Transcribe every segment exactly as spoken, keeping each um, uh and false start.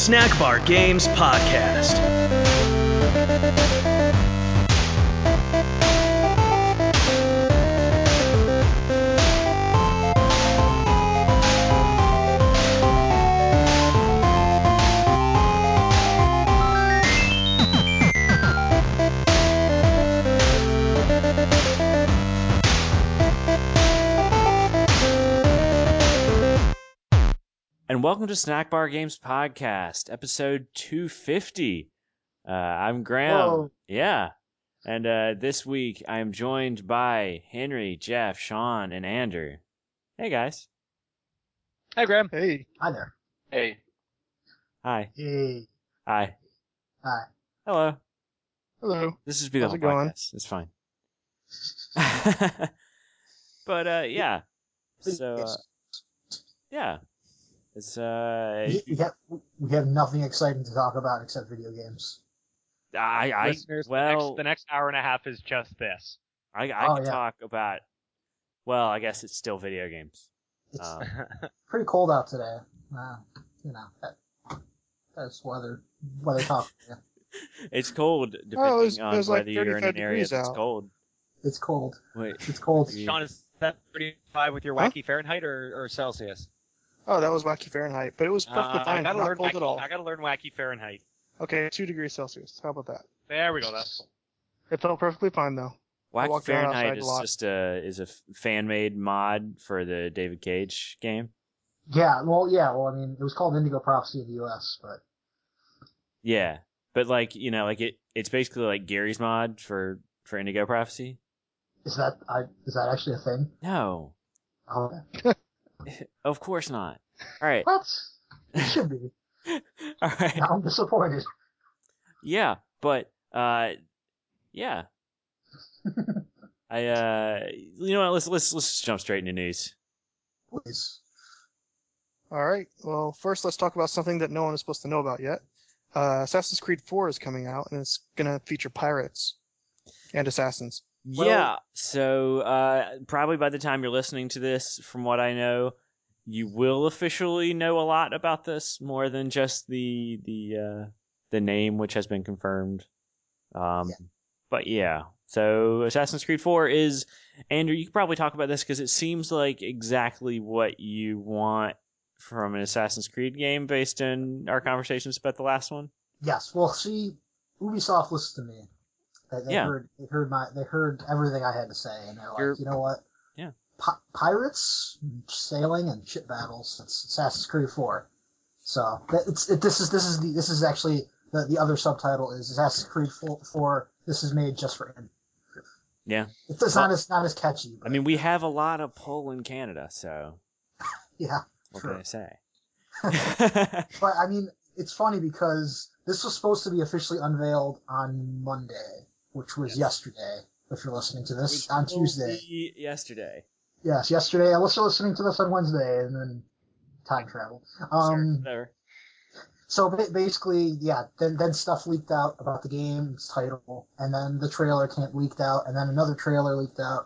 Snack Bar Games Podcast. And welcome to Snack Bar Games Podcast, episode two fifty. Uh, I'm Graham. Whoa. Yeah. And uh, this week I am joined by Henry, Jeff, Sean, and Andrew. Hey, guys. Hi, Graham. Hey. Hi there. Hey. Hi. Hey. Hi. Hi. Hello. Hello. This is be the How's whole it going? podcast. It's fine. But, uh, yeah. So, uh, yeah. It's, uh... We, we have we have nothing exciting to talk about except video games. I, I, Listeners, well... the next, the next hour and a half is just this. I, I Oh, could yeah. talk about... Well, I guess it's still video games. It's Um, pretty cold out today. Uh, you know, that, that's weather weather talk. Yeah. It's cold, depending Oh, it was- it on was like whether you're in an thirty-five area degrees that's out. cold. It's cold. Wait, It's cold. Yeah. Sean, is that thirty-five with your Huh? wacky Fahrenheit or, or Celsius? Oh, that was wacky Fahrenheit, but it was perfectly Uh, I fine. gotta Not learn cold wacky, at all. I gotta learn wacky Fahrenheit. Okay, two degrees Celsius. How about that? There we go. That's cool. It felt perfectly fine though. I Wacky walked around Fahrenheit outside a is lot. just a is a fan made mod for the David Cage game. Yeah. Well, yeah. Well, I mean, it was called Indigo Prophecy in the U S, but Yeah, but like you know, like it it's basically like Gary's mod for for Indigo Prophecy. is that I is that actually a thing? No, Oh, of course not. All right, what? It should be. all right, Now I'm disappointed. yeah, but uh, yeah. I uh, you know what? Let's let's let's just jump straight into news. Please. All right. Well, first let's talk about something that no one is supposed to know about yet. Uh, Assassin's Creed four is coming out, and it's gonna feature pirates and assassins. Well- Yeah, so uh, probably by the time you're listening to this, from what I know, you will officially know a lot about this, more than just the the uh, the name, which has been confirmed. Um, Yeah. But yeah, so Assassin's Creed four is, Andrew, you could probably talk about this because it seems like exactly what you want from an Assassin's Creed game based on our conversations about the last one. Yes. Well, see, Ubisoft listened to me. They, they Yeah. heard they heard my they heard everything I had to say, and they're like, You're- you know what? Yeah. Pi- pirates, sailing, and ship battles. It's Assassin's Creed four. So that, it's it, this is this is the this is actually the the other subtitle is Assassin's Creed four. This is made just for him. Yeah. It's, it's Well- not as not as catchy. But, I mean, we have a lot of pull in Canada, so yeah. what Sure. can I say? But I mean, it's funny because this was supposed to be officially unveiled on Monday, which was Yes. yesterday. If you're listening to this Which on will Tuesday. be yesterday. Yes, yesterday. Unless you're listening to this on Wednesday, and then time travel. Um, Sure, so ba- basically, yeah. Then then stuff leaked out about the game's title, and then the trailer came leaked out, and then another trailer leaked out.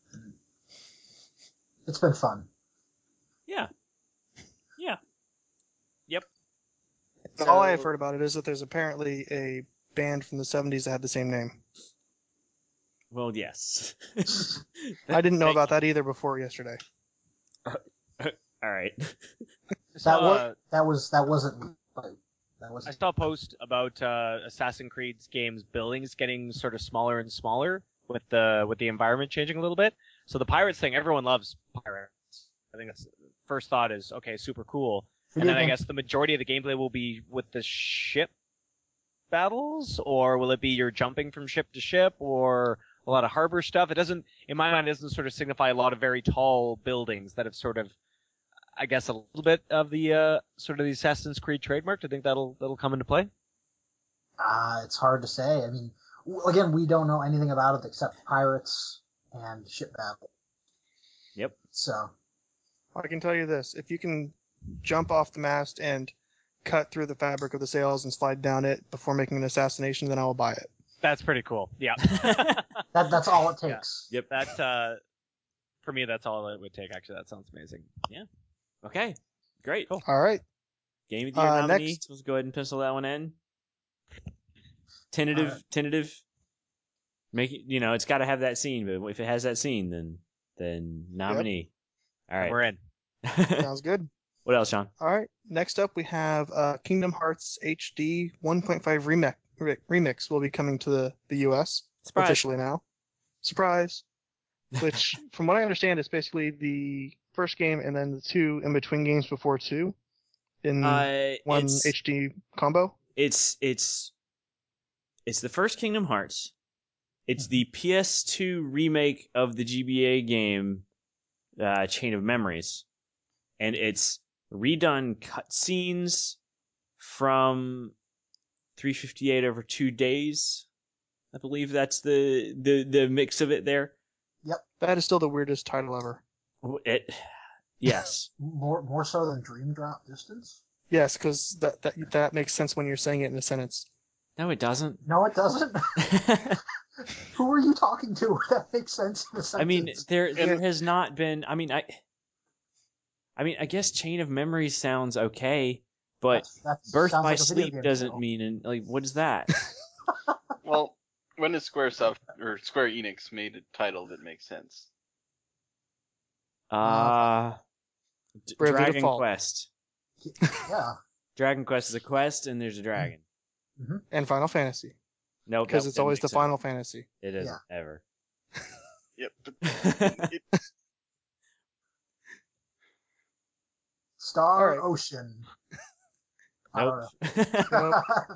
It's been fun. Yeah. Yeah. Yep. And all I have heard about it is that there's apparently a band from the seventies that had the same name. Well, yes. I didn't know Thank- about that either before yesterday. All right. So, That was uh, that was that wasn't like, that I wasn't. saw a post about uh, Assassin's Creed's games buildings getting sort of smaller and smaller with the with the environment changing a little bit. So the pirates thing, everyone loves pirates. I think that's first thought is okay, super cool. And then I guess the majority of the gameplay will be with the ship battles, or will it be you're jumping from ship to ship, or a lot of harbor stuff? It doesn't, in my mind, it doesn't sort of signify a lot of very tall buildings that have sort of, I guess, a little bit of the uh, sort of the Assassin's Creed trademark. Do you think that'll that'll come into play? Uh, it's hard to say. I mean, w- again, we don't know anything about it except pirates and ship battle. Yep. So, I can tell you this: if you can jump off the mast and cut through the fabric of the sails and slide down it before making an assassination, then I will buy it. That's pretty cool. Yeah. that that's all it takes. Yep. That's uh, for me, that's all it would take. Actually, that sounds amazing. Okay. Great. Cool. All right. Game of the Year Uh, nominee. next- Let's go ahead and pencil that one in. Tentative, Alright. tentative. Make it, you know, it's got to have that scene, but if it has that scene, then then nominee. All right. We're in. Sounds good. What else, Sean? All right. Next up, we have uh, Kingdom Hearts H D one point five remix. Remix will be coming to the, the U S Surprise. officially now. Surprise. Which, from what I understand, is basically the first game and then the two in between games before two in Uh, one it's, H D combo. it's it's it's the first Kingdom Hearts. It's the P S two remake of the G B A game, uh, Chain of Memories, and it's redone cutscenes from three fifty-eight over two days. I believe that's the the the mix of it there. That is still the weirdest title ever. It, yes. More more so than Dream Drop Distance? Yes, because that, that that makes sense when you're saying it in a sentence. No, it doesn't. No, it doesn't. Who are you talking to? That makes sense in a sentence. I mean, there there And- has not been. I mean, I. I mean, I guess Chain of Memories sounds okay, but That's- that Birth sounds by like a video Sleep game doesn't title. mean and like what is that? Well, when is SquareSoft or Square Enix made a title that makes sense? Uh D- Bravely Dragon Default. Quest. Yeah. Dragon Quest is a quest, and there's a dragon. And Final Fantasy. Nope, Because that it's doesn't always make the sense. Final Fantasy. It isn't ever. Yep. But it, Star All right. Ocean. I Nope. don't know.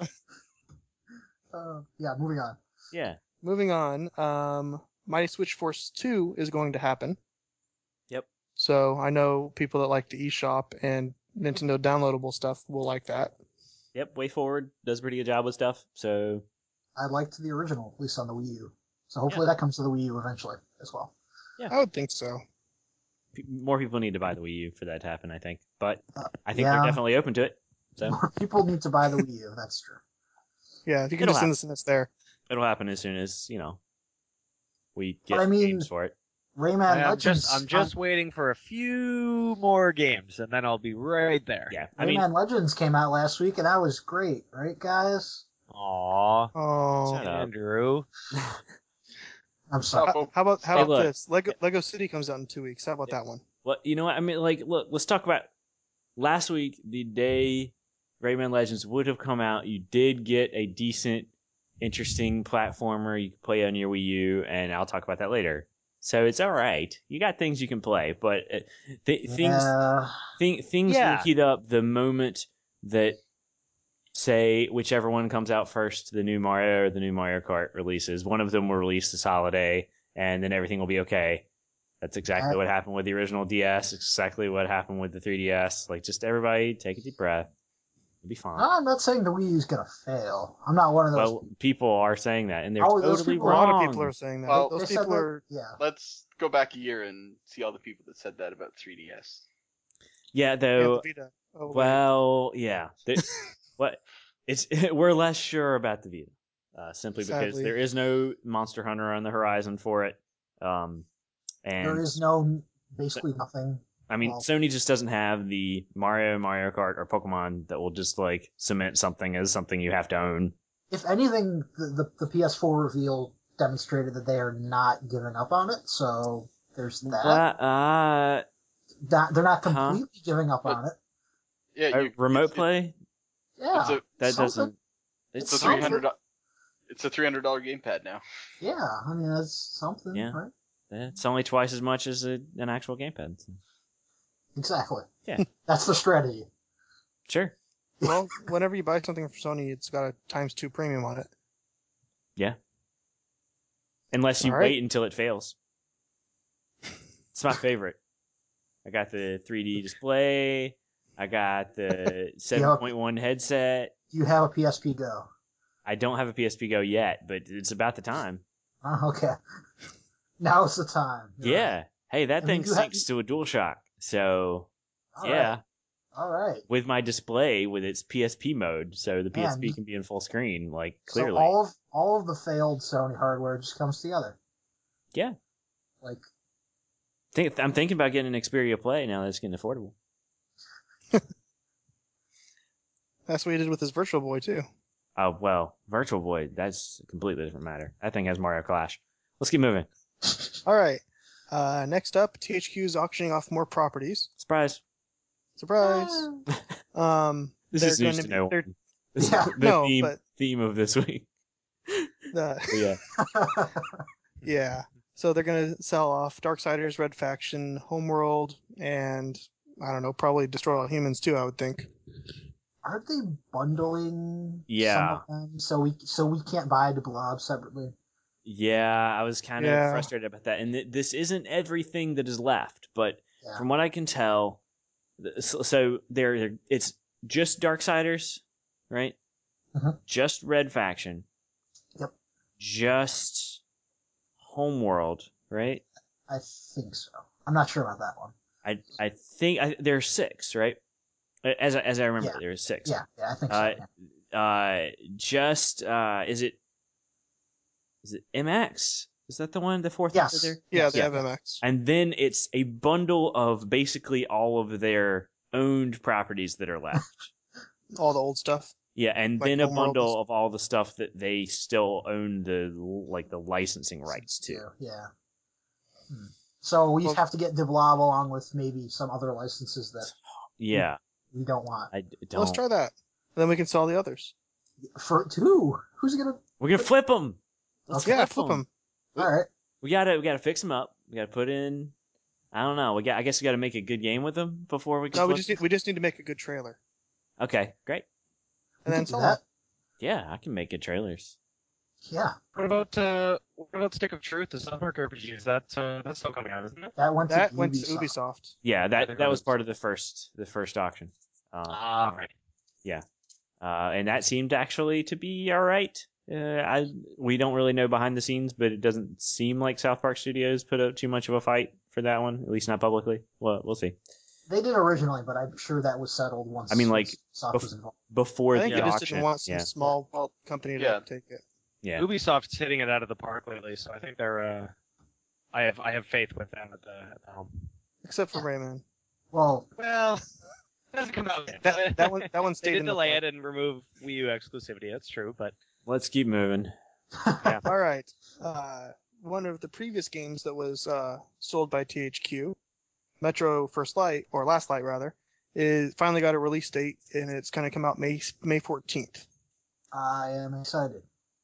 uh, yeah, moving on. Yeah. Moving on, um, Mighty Switch Force two is going to happen. Yep. So I know people that like the eShop and Nintendo downloadable stuff will like that. Yep. Way Forward does a pretty good job with stuff. So I liked the original, at least on the Wii U. So hopefully that comes to the Wii U eventually as well. I would think so. pe- more people need to buy the Wii U for that to happen, I think. But Uh, I think yeah. they're definitely open to it. So More people need to buy the Wii U, that's true. Yeah, if you can It'll just send happen. this and it's there. it'll happen as soon as you know we But get I mean- games for it. Rayman I'm Legends. just I'm just waiting for a few more games, and then I'll be right there. Yeah. Rayman I mean, Legends came out last week, and that was great, right, guys? Aw, Oh. Shut up. Andrew. I'm sorry. Stop. How about how Hey, about look. this? Lego Lego City comes out in two weeks. How about that one? Well, you know what? I mean, like, look, let's talk about last week, the day Rayman Legends would have come out. You did get a decent, interesting platformer you can play on your Wii U, and I'll talk about that later. So it's all right. You got things you can play, but uh, th- things Yeah. th- things Yeah. will heat up the moment that, say, whichever one comes out first, the new Mario or the new Mario Kart releases. One of them will release this holiday, and then everything will be okay. That's exactly Uh, what happened with the original D S. Exactly what happened with the three D S. Like, just everybody take a deep breath. It'll be fine. I'm not saying the Wii U's gonna fail. I'm not one of those. Well, people are saying that, and they're Oh, those totally people- A wrong. lot of people are saying that. Well, Those They said people that- are. Yeah. let's go back a year and see all the people that said that about three D S. Yeah, Yeah, though. the Vita. Oh, wait. Well, yeah. There- what? It's we're less sure about the Vita, uh, simply because Sadly. there is no Monster Hunter on the horizon for it. Um, and There is no, basically nothing. I mean, well- Sony just doesn't have the Mario, Mario Kart, or Pokemon that will just like cement something as something you have to own. If anything, the, the, the P S four reveal demonstrated that they are not giving up on it, so there's that. But, uh, That- they're not Huh? completely giving up But- on it. Yeah, uh, you, remote it's, play Yeah. It's a- that something. doesn't. It's It's a three hundred. It's a three hundred dollar gamepad now. Yeah, I mean, that's something, Yeah. right? it's only twice as much as a, an actual gamepad. So. Exactly. Yeah. That's the strategy. Sure. Well, whenever you buy something from Sony, it's got a times two premium on it. Unless you All right. wait until it fails. It's my favorite. I got the three D display. I got the seven point one headset. Do you have a P S P Go? I don't have a P S P Go yet, but it's about the time. Oh, okay. Now's the time. You're Yeah. right. Hey, that I mean, thing you have- syncs to a DualShock. So, All yeah. right. All right. With my display with its P S P mode, so the P S P Man. can be in full screen, like So clearly. all of all of the failed Sony hardware just comes together. Yeah. Like, Think, I'm thinking about getting an Xperia Play now that it's getting affordable. That's what he did with his Virtual Boy too. Oh well, Virtual Boy, that's a completely different matter. That thing has Mario Clash. Let's keep moving. All right. Uh, next up, T H Q is auctioning off more properties. Surprise. Surprise. um, This they're is going news to to be, no they're- one. This Yeah, is the no, theme, but- theme of this week. uh, But yeah. yeah. So they're going to sell off Darksiders, Red Faction, Homeworld, and I don't know, probably Destroy All Humans too, I would think. Aren't they bundling Yeah. some of them so we so we can't buy the blob separately? Yeah, I was kind of Yeah. frustrated about that. And th- this isn't everything that is left, but Yeah. from what I can tell, th- so, so there it's just Darksiders, right? Mhm. Just Red Faction. Yep. Just Homeworld, right? I think so. I'm not sure about that one. I I think I, there are six, right? As I- as I remember, Yeah. there are six. Yeah, yeah, I think so. Uh, yeah. Uh, just uh, is it is it M X? Is that the one? The fourth Yes. one there? Yeah, Yes. they Yeah. have M X. And then it's a bundle of basically all of their owned properties that are left. All the old stuff. Yeah, and Like then a Homeworld bundle is- of all the stuff that they still own the like the licensing rights to. Yeah. Hmm. So we Well- have to get Diblob along with maybe some other licenses that Yeah, we don't want. I d- Well, don't. let's try that. And then we can sell the others. For to who? Who's gonna? We're gonna flip them. Let's Okay. Yeah, flip flip 'em. them. All right. We gotta we gotta fix them up. We gotta put in. I don't know. We got. I guess we gotta make a good game with them before we can. No, we flip just 'em. need, we just need to make a good trailer. Okay, great. We And then can do sell that. them. Yeah, I can make good trailers. Yeah, What about uh, what about Stick of Truth, the South Park R P G? Is that uh, that's still coming out, isn't it? that went That to went to Ubisoft. Ubisoft. Yeah, I that think that it was was- part of the first the first auction. Uh, Ah, right. uh, and that seemed actually to be all right. Uh, I we don't really know behind the scenes, but it doesn't seem like South Park Studios put up too much of a fight for that one, at least not publicly. Well, we'll see. They did originally, but I'm sure that was settled once. I mean, like, once Ubisoft bef- was involved. Before I think the they just auction, didn't want some yeah, small Well, company to yeah. take it. yeah. Ubisoft's hitting it out of the park lately, so I think they're. Uh, I have I have faith with them at the, at the helm. Except for Rayman. Well, Well, it hasn't come out yet. That that one that one They stayed did in the delay park. it and remove Wii U exclusivity. That's true, but Let's keep moving. yeah. All right. Uh, one of the previous games that was uh, sold by T H Q, Metro First Light, or Last Light rather, is finally got a release date, and it's going to come out May May fourteenth. I am excited.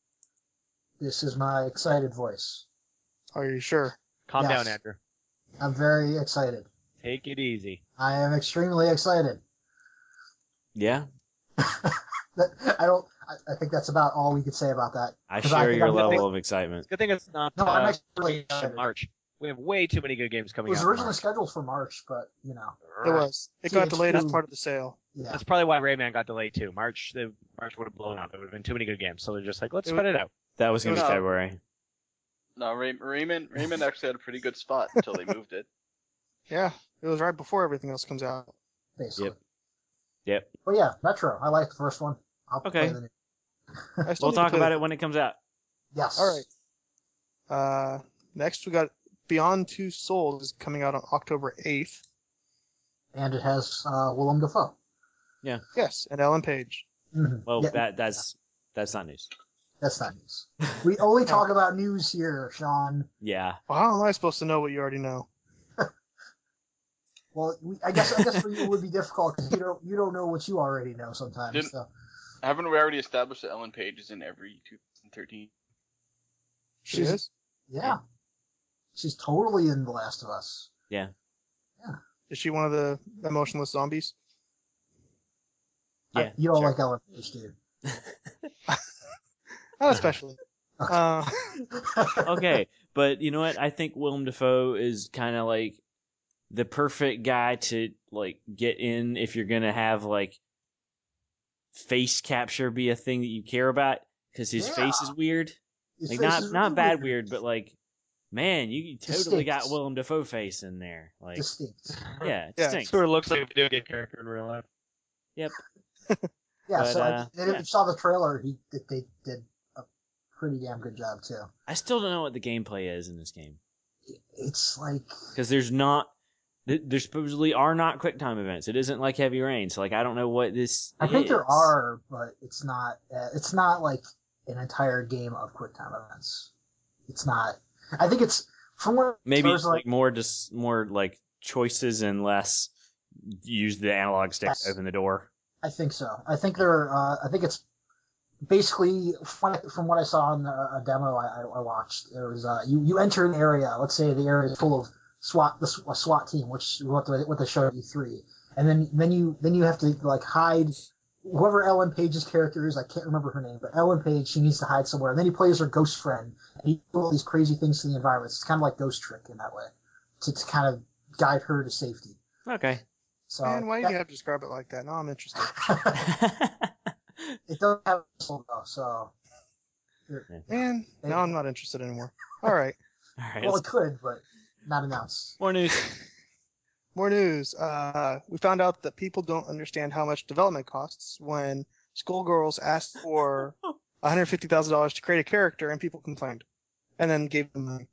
This is my excited voice. Are you sure? Calm Yes. down, Andrew. I'm very excited. Take it easy. I am extremely excited. Yeah, That, I don't. I, I think that's about all we could say about that. I 'Cause I share think your I'm level gonna- of excitement. Good thing it's not No, I'm uh, actually really in excited. March. We have way too many good games It coming was out. in originally March. scheduled for March, but you know, It was. It got T H Q. delayed as part of the sale. yeah. That's probably why Rayman got delayed too. March, the March would have blown up. There would have been too many good games, so they're just like, let's It spread it out. That was gonna be No. February. No, Ray- Raymond Raymond actually had a pretty good spot until they moved it. Yeah, it was right before everything else comes out. Basically. Yep. Yep. But yeah, Metro. I like the first one. I'll Okay. play the new. I still We'll need to talk play about the- it when it comes out. Yes. All right. Uh, next we got Beyond Two Souls is coming out on October eighth. And it has uh, Willem Dafoe. Yes, and Ellen Page. Mhm. Well, Yeah, that that's that's not news. that's not news. We only talk about news here, Sean. Yeah. Well, how am I supposed to know what you already know? Well, we, I guess I guess for you it would be difficult because you don't you don't know what you already know sometimes. Didn't- So. Haven't we already established that Ellen Page is in every two thousand thirteen? She She's- is? Yeah. She's totally in The Last of Us. Is she one of the emotionless zombies? I- Yeah, you don't sure. like Ellen Page, do you? Not especially. uh, Okay, but you know what? I think Willem Dafoe is kind of like the perfect guy to like get in if you're gonna have like face capture be a thing that you care about because his face Yeah. is weird. His Like face not is not really bad weird, but like man, you totally got Distinct. Willem Dafoe face in there. Like distinct. yeah, Yeah, distinct. Sort of looks like a video game character in real life. Yeah, But, so uh, I, and yeah. if you saw the trailer, he they, they did a pretty damn good job too. I still don't know what the gameplay is in this game It's like because there's not th- there supposedly are not QuickTime events. It isn't like Heavy Rain. So like I don't know what this. I think there is. are, but it's not. Uh, it's not like an entire game of QuickTime events. It's not. I think it's from what Maybe there's it's like like more just more like choices and less use the analog stick Yes. to open the door. I think so. I think they're. Uh, I think it's basically from, from what I saw in a, a demo I, I watched. There was uh, you you enter an area. Let's say the area is full of SWAT, the S- a SWAT team, which what they, what they showed at E three, and then then you then you have to like hide whoever Ellen Page's character is. I can't remember her name, but Ellen Page, she needs to hide somewhere. And then he plays her ghost friend, and he does all these crazy things to the environment. It's kind of like Ghost Trick in that way, to, to kind of guide her to safety. Okay. So Man, why do that- you have to describe it like that? Now I'm interested. it doesn't have a whistle though, so Man, now I'm not interested anymore. All right. All right. well, let's- it could, but not announced. More news. More news. Uh, we found out that people don't understand how much development costs when Skullgirls asked for one hundred fifty thousand dollars to create a character and people complained. And then gave them money.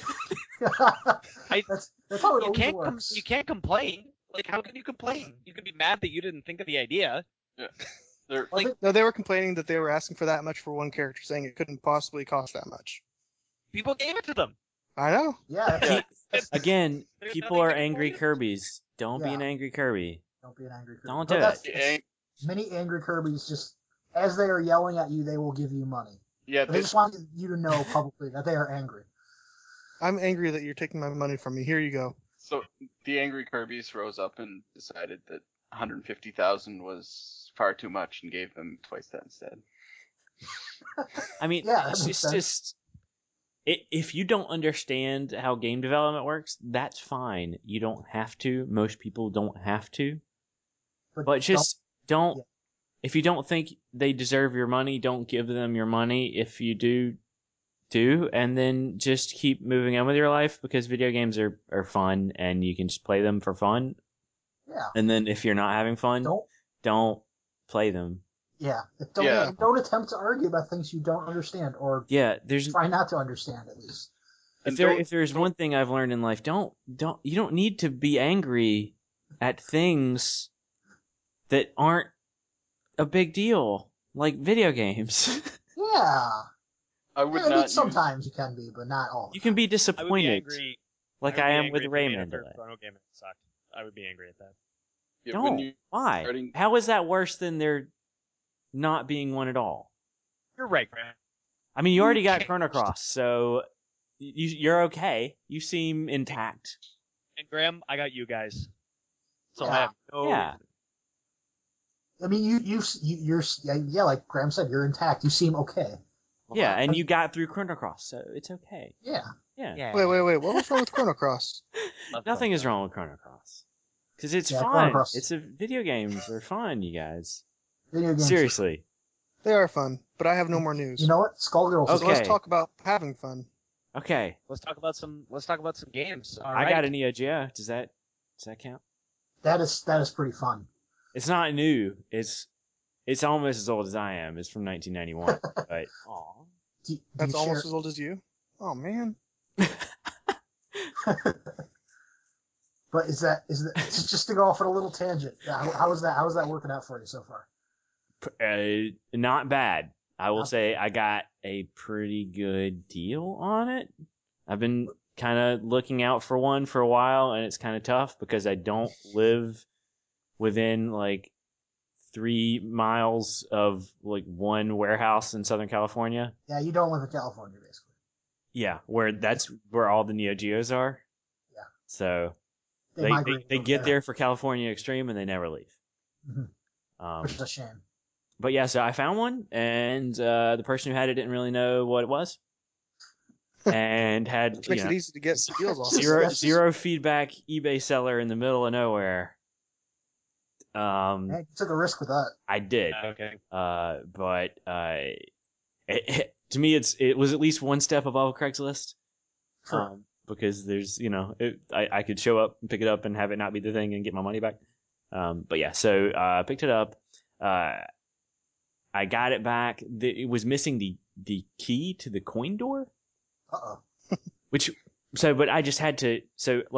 I- that's that's how it You always can't com- works. you can't complain. Like, how can you complain? You can be mad that you didn't think of the idea. They're, Well, I think- No, they were complaining that they were asking for that much for one character, saying it couldn't possibly cost that much. People gave it to them. I know. yeah, that's- Yeah. that's- Again, There's people nothing are to complain angry about. Kirby's. Don't be Yeah. an angry Kirby. don't be an angry Kirby. Don't But do that's, it. that's- Many angry Kirby's just as they are yelling at you, they will give you money. yeah, But they they, just want you to know publicly that they are angry. I'm angry that you're taking my money from me. Here you go. so the angry Kirby's rose up and decided that one hundred fifty thousand was far too much and gave them twice that instead. I mean, Yeah, that it's, makes it's sense. just i if you don't understand how game development works, that's fine. You don't have to. Most people don't have to. But just don't. yeah. If you don't think they deserve your money, don't give them your money. If you do, do, and then just keep moving on with your life because video games are, are fun and you can just play them for fun. don't, yeah, And then if you're not having fun, don't don't play them. yeah, don't Yeah. don't attempt to argue about things you don't understand, or Yeah, there's try not to understand at least. if And there don't- if there's don't- one thing I've learned in life, don't don't you don't need to be angry at things that aren't a big deal, like video games. Yeah, I would I mean, not use, sometimes you can be, but not all. You can be I would be disappointed, angry. like would I, be am angry with if they made a Rayman third today. Chrono game and it sucked. I would be angry at that. yeah, Don't. when you Why? starting- How is that worse than there not being one at all? You're right, Grant. I mean, you You already got changed. Chrono Cross, so you, you're okay. You seem intact. And Graham, I got you guys. So Yeah. I have no. Yeah. I mean, you you you- you're yeah, yeah, like Graham said, you're intact. You seem okay. Yeah, and you got through Chrono Cross, so it's okay. Yeah, Yeah. Yeah. Wait, wait, wait. What was wrong with Chrono Cross? love Nothing Chrono is wrong with Chrono Cross. Because it's Yeah, Chrono fun. Cross. It's a video games are fun, you guys. video games. Seriously. They are fun, but I have no more news. You know what? Skullgirls. So is- let's Okay. talk about having fun. Okay. Let's talk about some. Let's talk about some games. All I right. got a Neo Geo. Does that does that count? That is that is pretty fun. It's not new. It's it's almost as old as I am. It's from nineteen ninety-one. But aw. Do, do That's you almost share- as old as you. Oh man. But is that is that just, just to go off on a little tangent? How, how is that? How is that working out for you so far? Uh, not bad. I will Not- say I got a pretty good deal on it. I've been kind of looking out for one for a while, and it's kind of tough because I don't live within like three miles of like one warehouse in Southern California. Yeah, you don't live in California, basically. Yeah, where that's where all the Neo Geos are. Yeah. So They, they they, migrate they over get there for California Extreme and they never leave. Mhm. Um, which is a shame. But yeah, so I found one, and uh, the person who had it didn't really know what it was, and had Which you makes know, it easy to get deals off. zero Yes. zero feedback eBay seller in the middle of nowhere. Um, Man, you took a risk with that. I did, Okay. uh, but uh, it, it, to me, it's it was at least one step above Craigslist, Sure. um, because there's you know it, I I could show up and pick it up and have it not be the thing and get my money back. Um, but yeah, so uh, I picked it up. Uh, I got it back. The, it was missing the the key to the coin door, Uh oh. which so but I just had to so like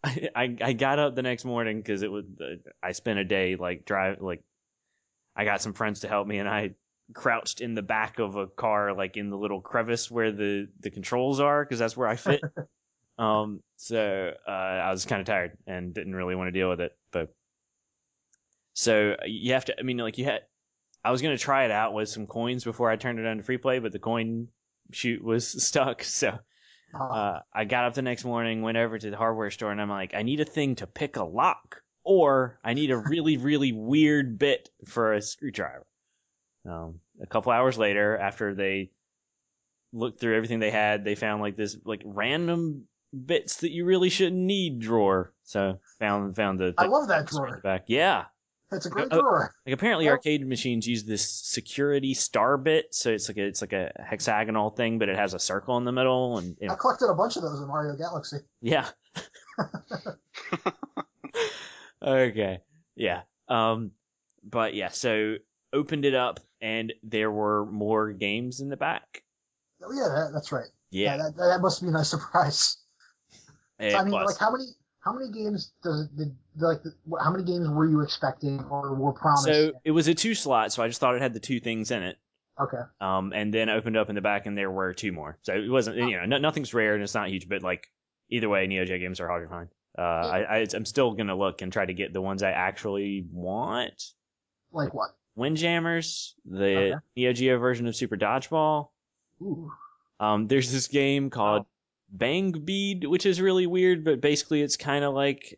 I, I I got up the next morning because it was uh, I spent a day like drive like I got some friends to help me and I crouched in the back of a car like in the little crevice where the the controls are because that's where I fit. um, so uh, I was kind of tired and didn't really want to deal with it. But so you have to. I mean, like you had. I was gonna try it out with some coins before I turned it on to free play, but the coin chute was stuck. So uh, I got up the next morning, went over to the hardware store, and I'm like, I need a thing to pick a lock, or I need a really, really weird bit for a screwdriver. Um, a couple hours later, after they looked through everything they had, they found like this like random bits that you really shouldn't need drawer. So found found the. I love that drawer. Back, yeah. It's a great Uh, drawer. Like apparently Yep. arcade machines use this security star bit, so it's like a, it's like a hexagonal thing, but it has a circle in the middle, and you know, I collected a bunch of those in Mario Galaxy. yeah. Okay, yeah. Um, but yeah, so opened it up, and there were more games in the back. Oh yeah, that, that's right. Yeah, that, that must be a nice surprise. it So, I mean, was. like how many how many games does it did like the, how many games were you expecting or were promised? So it was a two slot, so I just thought it had the two things in it. Okay. Um, and then opened up in the back, and there were two more. So it wasn't, you know, no, nothing's rare, and it's not huge, but like either way, Neo Geo games are hard to find. Uh, I, I, I'm still gonna look and try to get the ones I actually want. Like what? Windjammers, the Okay. Neo Geo version of Super Dodgeball. Ooh. Um, there's this game called Bang Bead, which is really weird, but basically it's kind of like,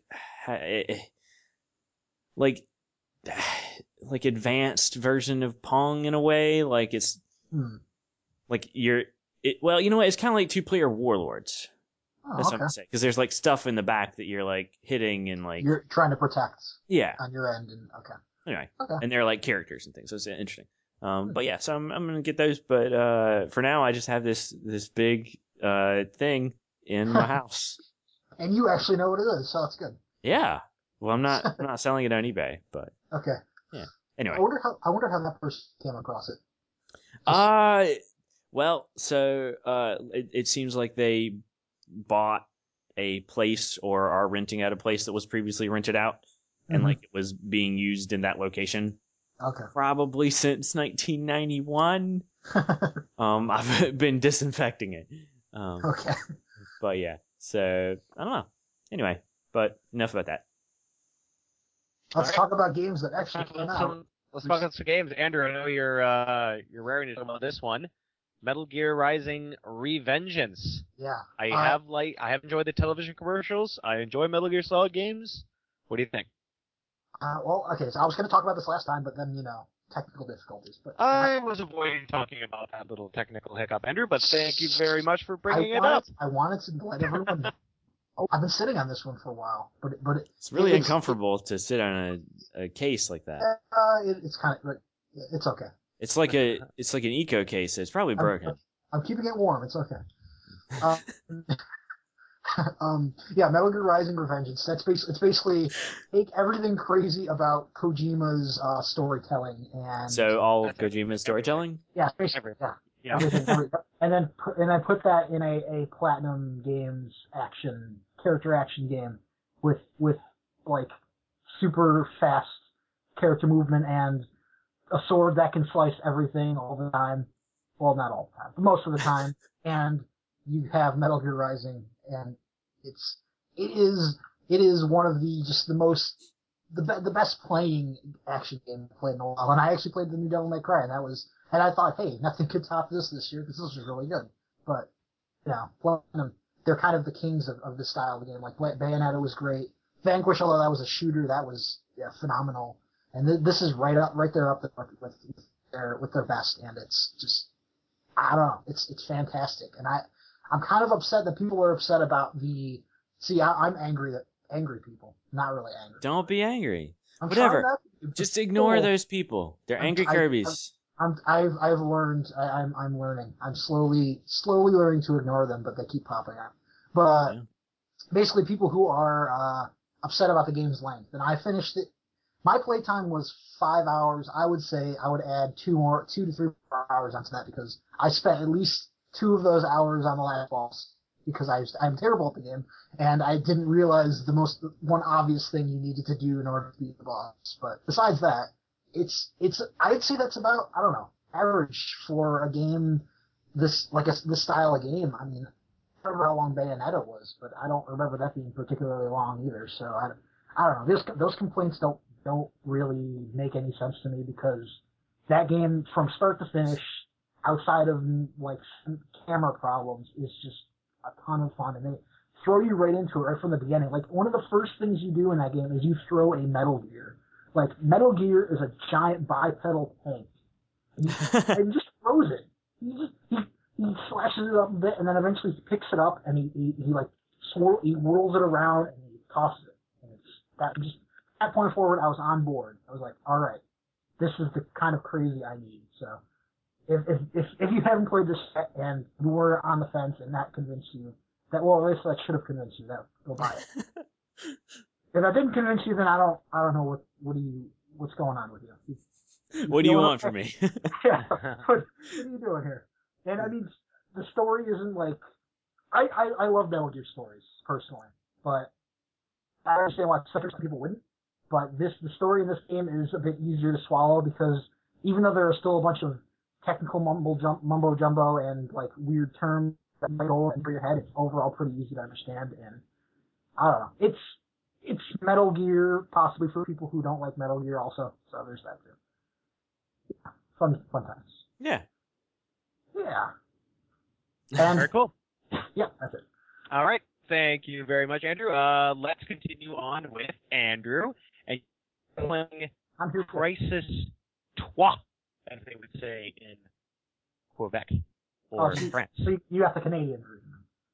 like, like advanced version of Pong in a way. Like it's, Hmm. like you're, it. Well, you know what? It's kind of like two player Warlords. Oh, That's okay. what I'm saying. Because there's like stuff in the back that you're like hitting and like, You're trying to protect yeah. on your end, and okay. Anyway, Okay. and they're like characters and things, so it's interesting. Um, but yeah, so I'm I'm gonna get those. But uh, for now, I just have this this big uh thing in my house. And you actually know what it is, so that's good. Yeah. Well, I'm not I'm not selling it on eBay, but Okay. yeah. I Anyway. wonder how I wonder how that person came across it. Uh well, so uh, it, it seems like they bought a place or are renting out a place that was previously rented out, and Mhm. like it was being used in that location. Okay. Probably since nineteen ninety-one. Um, I've been disinfecting it. Um, Okay. but yeah, so I don't know. Anyway, but enough about that. Let's Alright. talk about games that actually Talk came about out. some- Let's talk about some games. Andrew, I know you're uh, you're raring to talk about this one. Metal Gear Rising: Revengeance. Yeah. I Uh, have like I have enjoyed the television commercials. I enjoy Metal Gear Solid games. What do you think? Uh, well, okay. So I was going to talk about this last time, but then you know technical difficulties. But I was avoiding talking about that little technical hiccup, Andrew, but thank you very much for I bringing it wanted, up. I wanted to let everyone know. Oh, I've been sitting on this one for a while, but it, but it, It's really it's, uncomfortable to sit on a, a case like that. Uh, it, it's kind of it's okay. It's like a it's like an eco case. It's probably broken. I'm, I'm keeping it warm. It's okay. Um, um, yeah, Metal Gear Rising: Revengeance. That's basically it's basically take everything crazy about Kojima's uh, storytelling and So all of That's Kojima's storytelling. yeah, basically Everything. yeah. Yeah. Everything, every, and then put, and I put that in a, a Platinum Games action character action game with with like super fast character movement and a sword that can slice everything all the time. Well, not all the time, but most of the time. And you have Metal Gear Rising, and it's it is it is one of the just the most the be, the best playing action game I've played in a while. And I actually played the new Devil May Cry, and that was. And I thought, hey, nothing could top this this year because this was really good. But, you know, Platinum, they're kind of the kings of, of this style of the game. Like, Bayonetta was great. Vanquish, although that was a shooter, that was yeah, phenomenal. And th- this is right up, right there up there with, with, with their with their best. And it's just, I don't know, it's it's fantastic. And I, I'm kind of upset that people are upset about the. See, I, I'm angry that angry people, not really angry. Don't be angry. I'm Whatever. trying not to be, Just ignore people- those people. They're I'm- angry I- Kirby's. I'm, I've, I've learned, I, I'm, I'm learning. I'm slowly, slowly learning to ignore them, but they keep popping up. But Yeah. basically, people who are uh, upset about the game's length, and I finished it. My playtime was five hours. I would say I would add two more, two to three more hours onto that because I spent at least two of those hours on the last boss because I was, I'm terrible at the game, and I didn't realize the most one obvious thing you needed to do in order to beat the boss. But besides that, it's it's I'd say that's about I don't know average for a game this like a this style of game. I mean, I don't remember how long Bayonetta was, but I don't remember that being particularly long either. So I, I don't know. This, those complaints don't don't really make any sense to me because that game from start to finish, outside of like camera problems, is just a ton of fun, and they throw you right into it right from the beginning. Like one of the first things you do in that game is you throw a Metal Gear. Like Metal Gear is a giant bipedal tank, and he, and he just throws it. He just he, he slashes it up a bit, and then eventually he picks it up and he he, he like swirl, he whirls it around and he tosses it. And it's that just at that point forward, I was on board. I was like, all right, this is the kind of crazy I need. So. If, if if if you haven't played this set and you were on the fence and that convinced you, that well, at least that should have convinced you that go buy it. If that didn't convince you, then I don't I don't know what what do you what's going on with you. you, you What do you feeling want okay? from me? Yeah, what, what are you doing here? And I mean, the story isn't like I I, I love Metal Gear stories personally, but I understand why some people wouldn't. But this the story in this game is a bit easier to swallow because even though there are still a bunch of technical mumbo jump, mumbo jumbo and like weird terms that might go over your head, it's overall pretty easy to understand. And I don't know, it's it's Metal Gear, possibly for people who don't like Metal Gear, also. So there's that too. Yeah, fun, fun times. Yeah. Yeah. And Very cool. yeah, that's it. All right. Thank you very much, Andrew. Uh, let's continue on with Andrew and playing I'm here for it. Crisis Trois, as they would say in Quebec or Oh, so, France. so you- you got the Canadian version.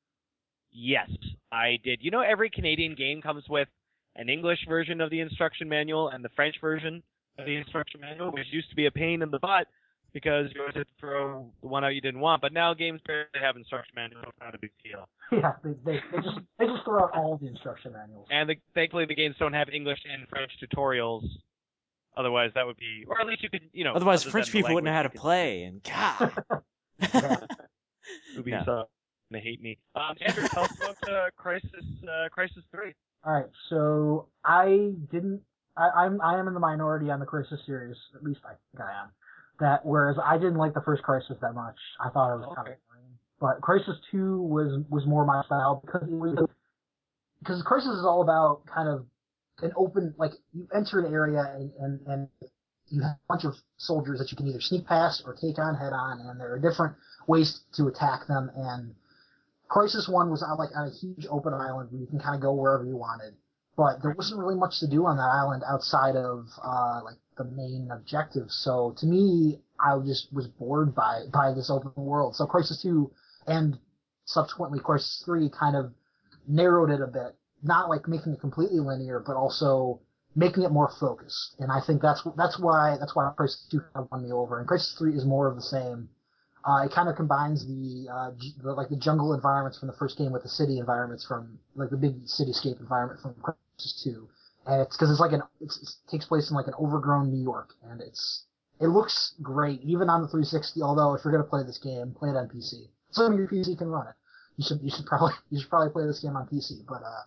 Yes, I did. You know, every Canadian game comes with an English version of the instruction manual and the French version of the instruction manual, which used to be a pain in the butt because you always had to throw the one out you didn't want. But now games barely have instruction manuals. It's not a big deal. Yeah, they, they, they just they just throw out all the instruction manuals. And the, thankfully, the games don't have English and French tutorials. Otherwise, that would be, or at least you could, you know. Otherwise, other French than the people wouldn't know how to language, play, and God. Yeah. Ubisoft No. gonna hate me. Um, Andrew, tell us about uh, Crisis uh, Crisis Three. All right, so I didn't. I, I'm I am in the minority on the Crisis series. At least I think I am. That whereas I didn't like the first Crisis that much. I thought it was kind Okay. of boring. But Crisis Two was was more my style because it was because Crisis is all about kind of an open, like you enter an area and and and you have a bunch of soldiers that you can either sneak past or take on head on, and there are different ways to attack them. And Crisis One was on like on a huge open island where you can kind of go wherever you wanted, but there wasn't really much to do on that island outside of uh, like the main objective. So to me, I just was bored by by this open world. So Crisis Two and subsequently Crisis Three kind of narrowed it a bit, not like making it completely linear, but also making it more focused. And I think that's that's why that's why Crisis Two kind of won me over. And Crisis Three is more of the same. Uh, it kind of combines the, uh, j- the like the jungle environments from the first game with the city environments from like the big cityscape environment from Crisis Two, and it's because it's like an it's, it takes place in like an overgrown New York, and it's it looks great even on the three sixty. Although if you're gonna play this game, play it on P C. So your P C can run it. You should you should probably you should probably play this game on P C. But uh,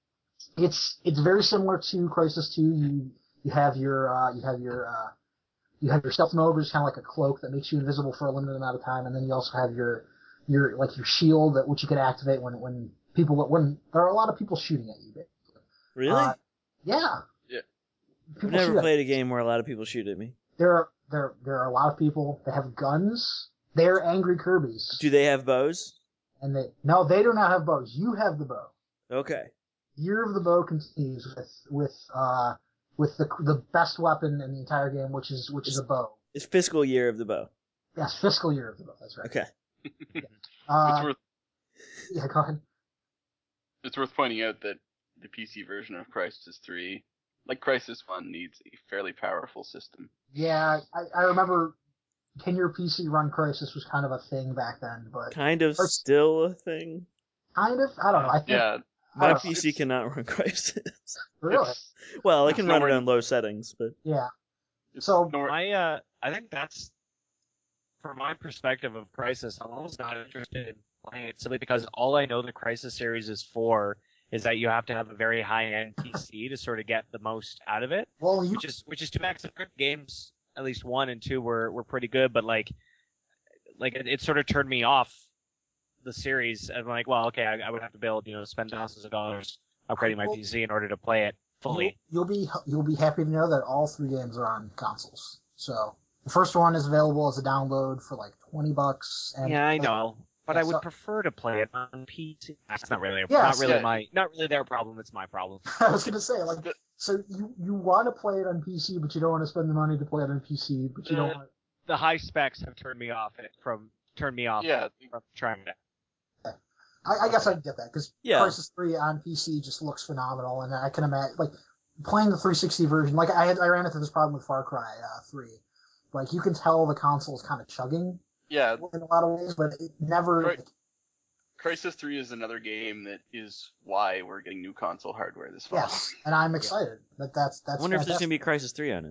it's it's very similar to Crisis Two. You you have your uh, you have your uh, You have your stealth mode, which is kind of like a cloak that makes you invisible for a limited amount of time, and then you also have your your like your shield that which you can activate when when people when there are a lot of people shooting at you. Basically. Really? Uh, yeah. Yeah. People I've never shoot at played you. a game where a lot of people shoot at me. There are there there are a lot of people that have guns. They're angry Kirby's, Do they have bows? and they no, they do not have bows. You have the bow. Okay. Year of the Bow continues with with uh with the the best weapon in the entire game, which is which is a bow. It's fiscal year of the bow. Yes, fiscal year of the bow. That's right. Okay. Uh, it's worth yeah, go ahead. it's worth pointing out that the P C version of Crisis Three, like Crisis One, needs a fairly powerful system. Yeah, I, I remember. Can your P C run Crisis was kind of a thing back then, but Kind of Or- still a thing. kind of. I don't know. I think Yeah, I My don't know. P C it's- cannot run Crisis. Really. it's, Well, I It's can run it nowhere- on low settings, but Yeah. it's So- nowhere- My, uh, I think that's, from my perspective of Crisis, I'm almost not interested in playing it simply because all I know the Crisis series is for is that you have to have a very high-end P C to sort of get the most out of it, Well, you which is which is too bad. 'Cause the games, at least one and two, were were pretty good, but like like it, it sort of turned me off the series. I'm like, well, okay, I, I would have to build, you know, spend thousands of dollars upgrading my Well, P C in order to play it fully. You'll, you'll be you'll be happy to know that all three games are on consoles. So the first one is available as a download for like twenty bucks. And Yeah, I know, but yeah, I would so- prefer to play it on P C. That's not really Yeah, not really yeah. my not really their problem. It's my problem. I was gonna say like so you you want to play it on P C, but you don't want to spend the money to play it on P C, but you don't Uh, want. The high specs have turned me off it from turned me off Yeah, from trying it. I, I guess I can get that because Yeah. Crisis three on P C just looks phenomenal, and I can imagine like playing the three sixty version. Like I had, I ran into this problem with Far Cry uh, three. Like you can tell the console is kind of chugging yeah. in a lot of ways, but it never. Right. Like, Crisis three is another game that is why we're getting new console hardware this fall. yes, and I'm excited. But that's that's. I wonder if there's fantastic. gonna be Crisis three on it.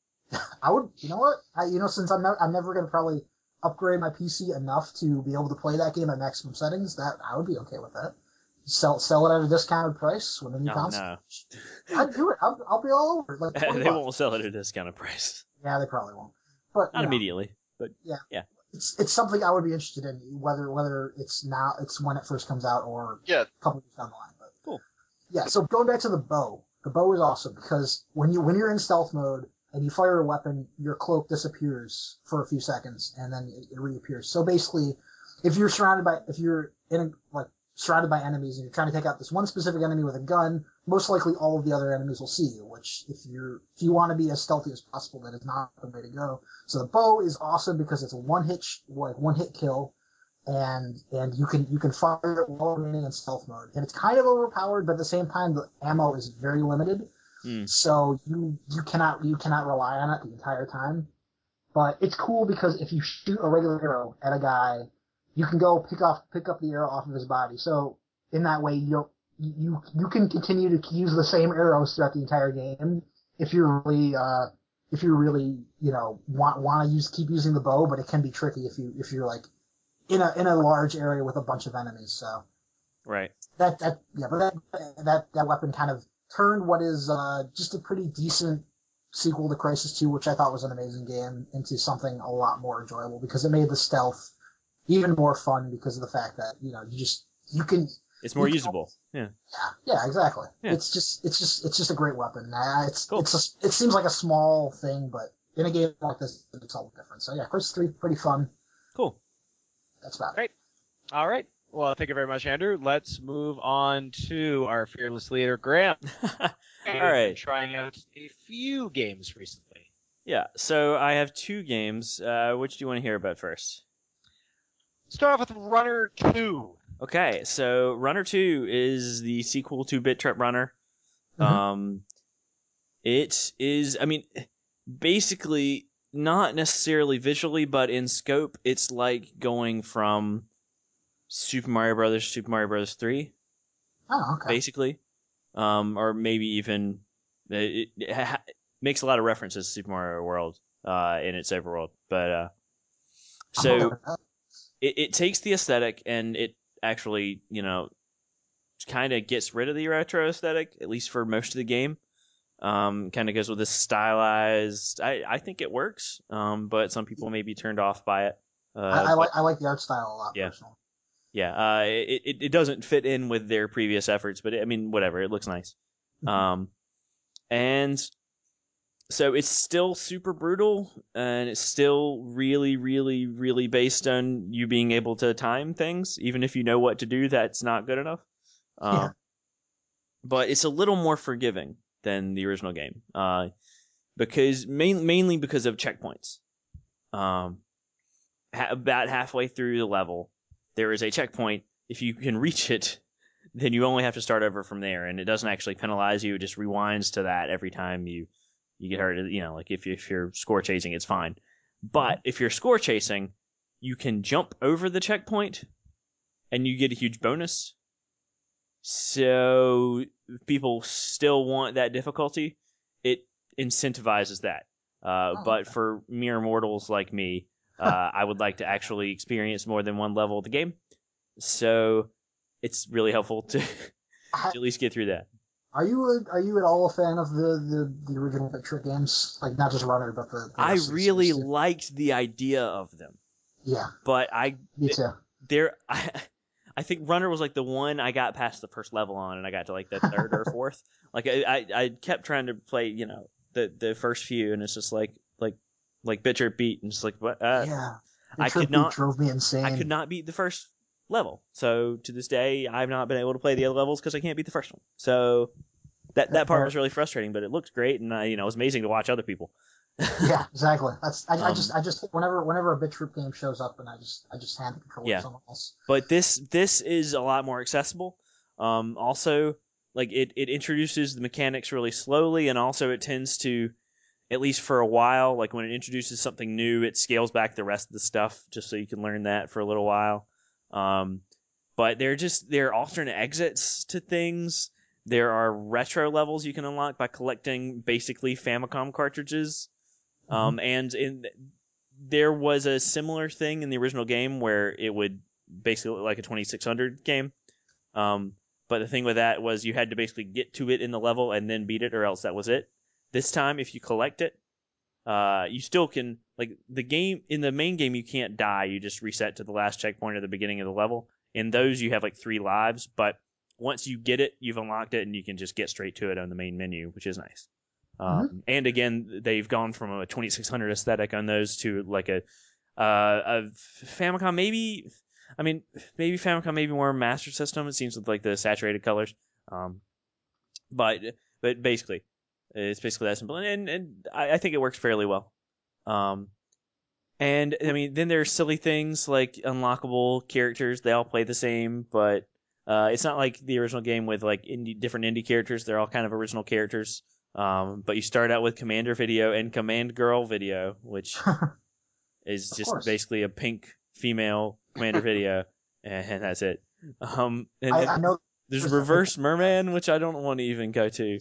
I would, you know what? I, you know, since I'm not, I'm never gonna probably upgrade my P C enough to be able to play that game at maximum settings. That I would be okay with that. Sell sell it at a discounted price when the new No, console. no. I'd do it. I'll, I'll be all over it. Like twenty They bucks. won't sell it at a discounted price. Yeah, they probably won't. But you Not know, immediately, but it's it's something I would be interested in, whether whether it's now it's when it first comes out or Yeah, a couple years down the line. But Cool. Yeah. So going back to the bow, the bow is awesome because when you when you're in stealth mode and you fire a weapon, your cloak disappears for a few seconds and then it, it reappears. So basically, if you're surrounded by if you're in a, like surrounded by enemies and you're trying to take out this one specific enemy with a gun, most likely all of the other enemies will see you, which if you're if you want to be as stealthy as possible, that is not the way to go. So the bow is awesome because it's a one hit like one hit kill, and and you can you can fire it while remaining in stealth mode. And it's kind of overpowered, but at the same time the ammo is very limited. Hmm. So you you cannot you cannot rely on it the entire time. But it's cool because if you shoot a regular arrow at a guy, you can go pick off pick up the arrow off of his body. So in that way, you don't, you you can continue to use the same arrows throughout the entire game if you're really uh if you really you know want want to use keep using the bow. But it can be tricky if you if you're like in a in a large area with a bunch of enemies. So right. that that yeah, but that that that weapon kind of turned what is uh just a pretty decent sequel to Crisis two, which I thought was an amazing game, into something a lot more enjoyable because it made the stealth even more fun because of the fact that you know you just you can It's more you can- usable. Yeah. yeah yeah exactly Yeah. it's just it's just it's just a great weapon. Uh, it's Cool. it's a, it seems like a small thing, but in a game like this it's all different. So yeah, Crisis three pretty fun. Cool. That's about it. Great. All right. Well, thank you very much, Andrew. Let's move on to our fearless leader, Graham. All You've right. been trying out a few games recently. Yeah. So I have two games. Uh, which do you want to hear about first? Start off with Runner two. Okay. So Runner two is the sequel to Bit Trip Runner. Mhm. Um, it is. I mean, basically not necessarily visually, but in scope, it's like going from Super Mario Brothers, Super Mario Brothers three, Oh okay. basically, um, or maybe even it, it ha- makes a lot of references to Super Mario World uh, in its overworld. But uh, I'm so okay with that. it, it takes the aesthetic and it actually, you know, kind of gets rid of the retro aesthetic, at least for most of the game. Um, kind of goes with this stylized. I, I think it works, um, but some people may be turned off by it. Uh, I, I but- like I like the art style a lot Yeah. personally. Yeah, uh, it, it it doesn't fit in with their previous efforts, but it, I mean, whatever. It looks nice. Um, and so it's still super brutal, and it's still really, really, really based on you being able to time things. Even if you know what to do, that's not good enough. Um, Yeah. But it's a little more forgiving than the original game, uh, because main, mainly because of checkpoints. Um, ha- about halfway through the level, there is a checkpoint. If you can reach it, then you only have to start over from there, and it doesn't actually penalize you. It just rewinds to that every time you, you get hurt. You know, like if, you, if you're score chasing, it's fine. But if you're score chasing, you can jump over the checkpoint, and you get a huge bonus. So people still want that difficulty. It incentivizes that. Uh, Oh, but okay. for mere mortals like me, uh, I would like to actually experience more than one level of the game. so it's really helpful to, to Ha- at least get through that. Are you a, are you at all a fan of the, the, the original Bit Trip games? Like not just Runner, but the. the I rest of the really series, too? liked the idea of them, Yeah, but I me too. there I, I think Runner was like the one I got past the first level on, and I got to like the third or fourth. Like I, I I kept trying to play, you know, the the first few, and it's just like like like Bit Trip beat, and just like what uh, yeah, I Bit Trip could not drove me insane. I could not beat the first level. So to this day, I've not been able to play the other levels because I can't beat the first one. So that that part was really frustrating, but it looked great, and I, you know, it was amazing to watch other people. Yeah, exactly. That's I, I Um, just I just whenever whenever a Bit Trip game shows up, and I just I just hand the controller Yeah. to someone else. But this this is a lot more accessible. Um, also, like it, it introduces the mechanics really slowly, and also it tends to, at least for a while, like when it introduces something new, it scales back the rest of the stuff just so you can learn that for a little while. Um, but they're just they're alternate exits to things. There are retro levels you can unlock by collecting basically Famicom cartridges. Um, and in there was a similar thing in the original game where it would basically look like a twenty-six hundred game. Um, but the thing with that was you had to basically get to it in the level and then beat it, or else that was it. This time, if you collect it, uh, you still can, like, the game, in the main game, you can't die. You just reset to the last checkpoint at the beginning of the level. In those, you have, like, three lives, but once you get it, you've unlocked it, and you can just get straight to it on the main menu, which is nice. Um, Mhm. And again, they've gone from a twenty-six hundred aesthetic on those to, like, a, uh, a Famicom, maybe, I mean, maybe Famicom, maybe more Master System, it seems, with, like, the saturated colors. Um, but, but basically, it's basically that simple, and and I, I think it works fairly well. Um, and I mean, then there's silly things like unlockable characters. They all play the same, but uh, it's not like the original game with like indie, different indie characters. They're all kind of original characters. Um, but you start out with Commander Video and Command Girl Video, which is Of just course. basically a pink female Commander Video, and, and that's it. Um, and I, then I know there's there's a Reverse pickle Merman, which I don't want to even go to.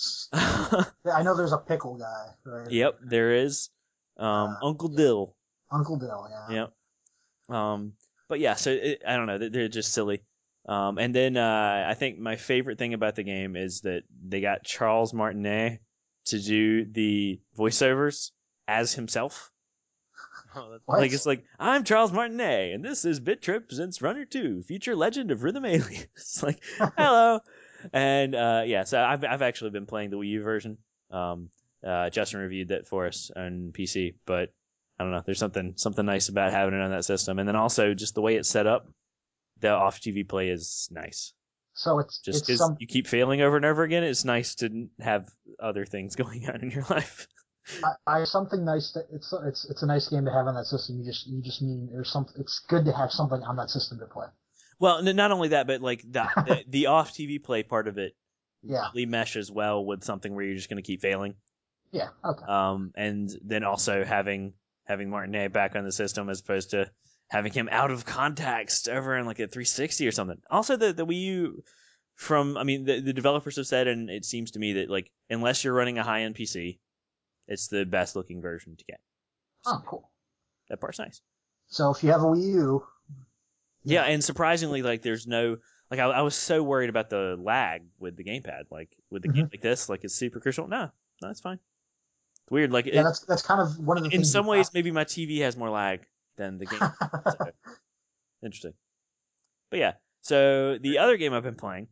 I know there's a pickle guy, right? Yep, there is. Um, Uh, Uncle yeah. Dill. Uncle Dill, yeah. Yep. Um, but yeah, so it, I don't know. They're they're just silly. Um, and then uh, I think my favorite thing about the game is that they got Charles Martinet to do the voiceovers as himself. Oh, that's What? Like it's like I'm Charles Martinet, and this is Bit Trip presents Runner Two, Future Legend of Rhythm Alien. It's like hello, and uh, yeah. So I've I've actually been playing the Wii U version. Um, uh, Justin reviewed that for us on P C, but I don't know. There's something something nice about having it on that system, and then also just the way it's set up. The off T V play is nice. So it's Just it's because some you keep failing over and over again, it's nice to have other things going on in your life. I, I something nice that it's it's it's a nice game to have on that system. You just you just mean there's some. It's good to have something on that system to play. Well, n- not only that, but like the the, the off T V play part of it Yeah. really meshes well with something where you're just going to keep failing. Yeah. Okay. Um, and then also having having Martinet back on the system as opposed to having him out of context over in like a three sixty or something. Also, the the Wii U from I mean the the developers have said, and it seems to me that like unless you're running a high end P C, it's the best looking version to get. Oh, cool. That part's nice. So if you have a Wii U, Yeah, and surprisingly, like there's no like I, I was so worried about the lag with the gamepad, like with the game like this, like it's super crucial. No, no, it's fine. It's weird. Like yeah, it, that's that's kind of one of the in things. some you ways, got- maybe my T V has more lag than the game. So, interesting. But yeah, so the other game I've been playing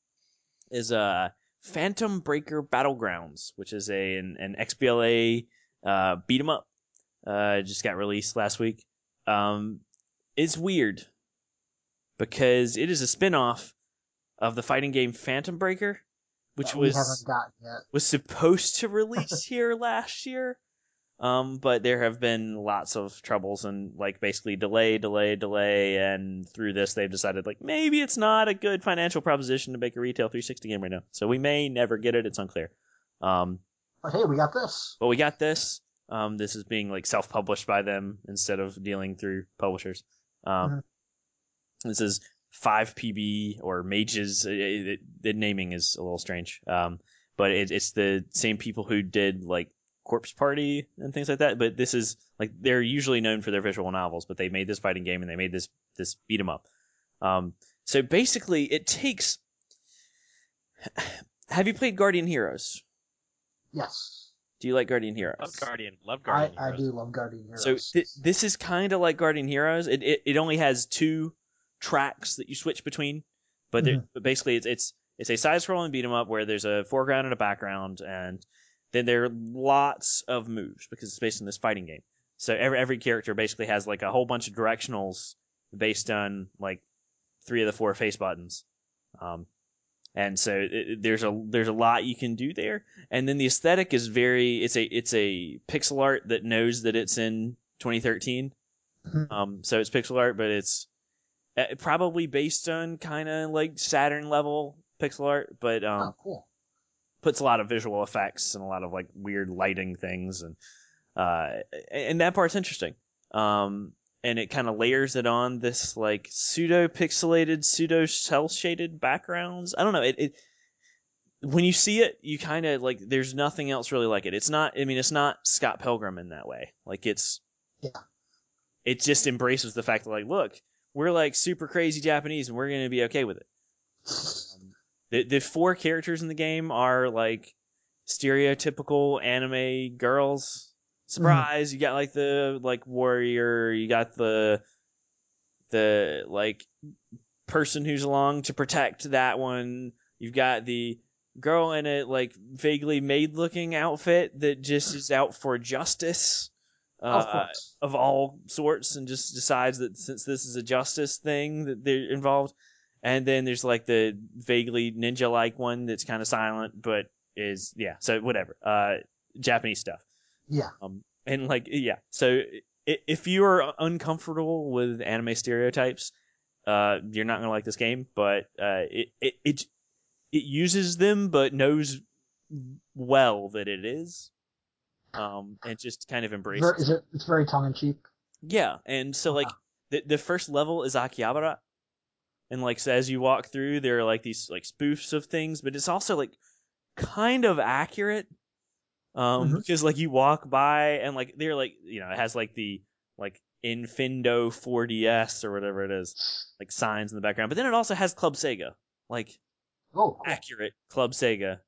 is uh Phantom Breaker Battlegrounds, which is a an, an X B L A uh, beat 'em up. Uh, just got released last week. Um, it's weird because it is a spin-off of the fighting game Phantom Breaker, which that we was haven't gotten yet. was supposed to release here last year. Um, but there have been lots of troubles and like basically delay, delay, delay, and through this they've decided like maybe it's not a good financial proposition to make a retail three sixty game right now. So we may never get it. It's unclear. Um, But hey, we got this. but we got this. Um, this is being like self-published by them instead of dealing through publishers. Um, Mhm. This is five P B or Mages. It, it, the naming is a little strange. Um, but it, it's the same people who did like Corpse Party and things like that. But this is like they're usually known for their visual novels, but they made this fighting game and they made this this beat 'em up. Um, so basically, it takes. Have you played Guardian Heroes? Yes. Do you like Guardian Heroes? Love Guardian. Love I, Guardian I Heroes. do love Guardian Heroes. So th- this is kind of like Guardian Heroes. It, it it only has two tracks that you switch between, but, Mhm. but basically it's it's it's a side-scrolling beat 'em up where there's a foreground and a background, and then there are lots of moves because it's based on this fighting game. So every every character basically has like a whole bunch of directionals based on like three of the four face buttons. Um, and so it, it- there's a there's a lot you can do there, and then the aesthetic is very it's a it's a pixel art that knows that it's in twenty thirteen. Mhm. Um, so it's pixel art, but it's uh, probably based on kind of like Saturn level pixel art, but um, Oh, cool. puts a lot of visual effects and a lot of like weird lighting things, and uh, and that part's interesting. Um, and it kind of layers it on this like pseudo pixelated, pseudo cel shaded backgrounds. I don't know. It, it when you see it, you kind of like there's nothing else really like it. It's not. I mean, it's not Scott Pilgrim in that way. Like it's Yeah. it just embraces the fact that like, look, we're like super crazy Japanese and we're gonna be okay with it. Um, the the four characters in the game are like stereotypical anime girls. Surprise! You got like the like warrior. You got the the like person who's along to protect that one. You've got the girl in a like vaguely maid-looking outfit that just is out for justice. Of Uh, course. of all sorts, and just decides that since this is a justice thing that they're involved. And then there's like the vaguely ninja-like one that's kind of silent, but is yeah. So whatever. Uh, Japanese stuff. Yeah. Um, and like yeah. So i- if you are uncomfortable with anime stereotypes, uh, you're not gonna like this game. But uh, it it it it uses them, but knows well that it is. Um, and just kind of embraces. Ver- is it? It's very tongue in cheek. Yeah, and so like the the first level is Akihabara, and like so as you walk through, there are like these like spoofs of things, but it's also like kind of accurate, um, Mhm. because like you walk by and like they're like you know it has like the like Infindo four D S or whatever it is, like signs in the background, but then it also has Club Sega, like Oh, cool. accurate Club Sega,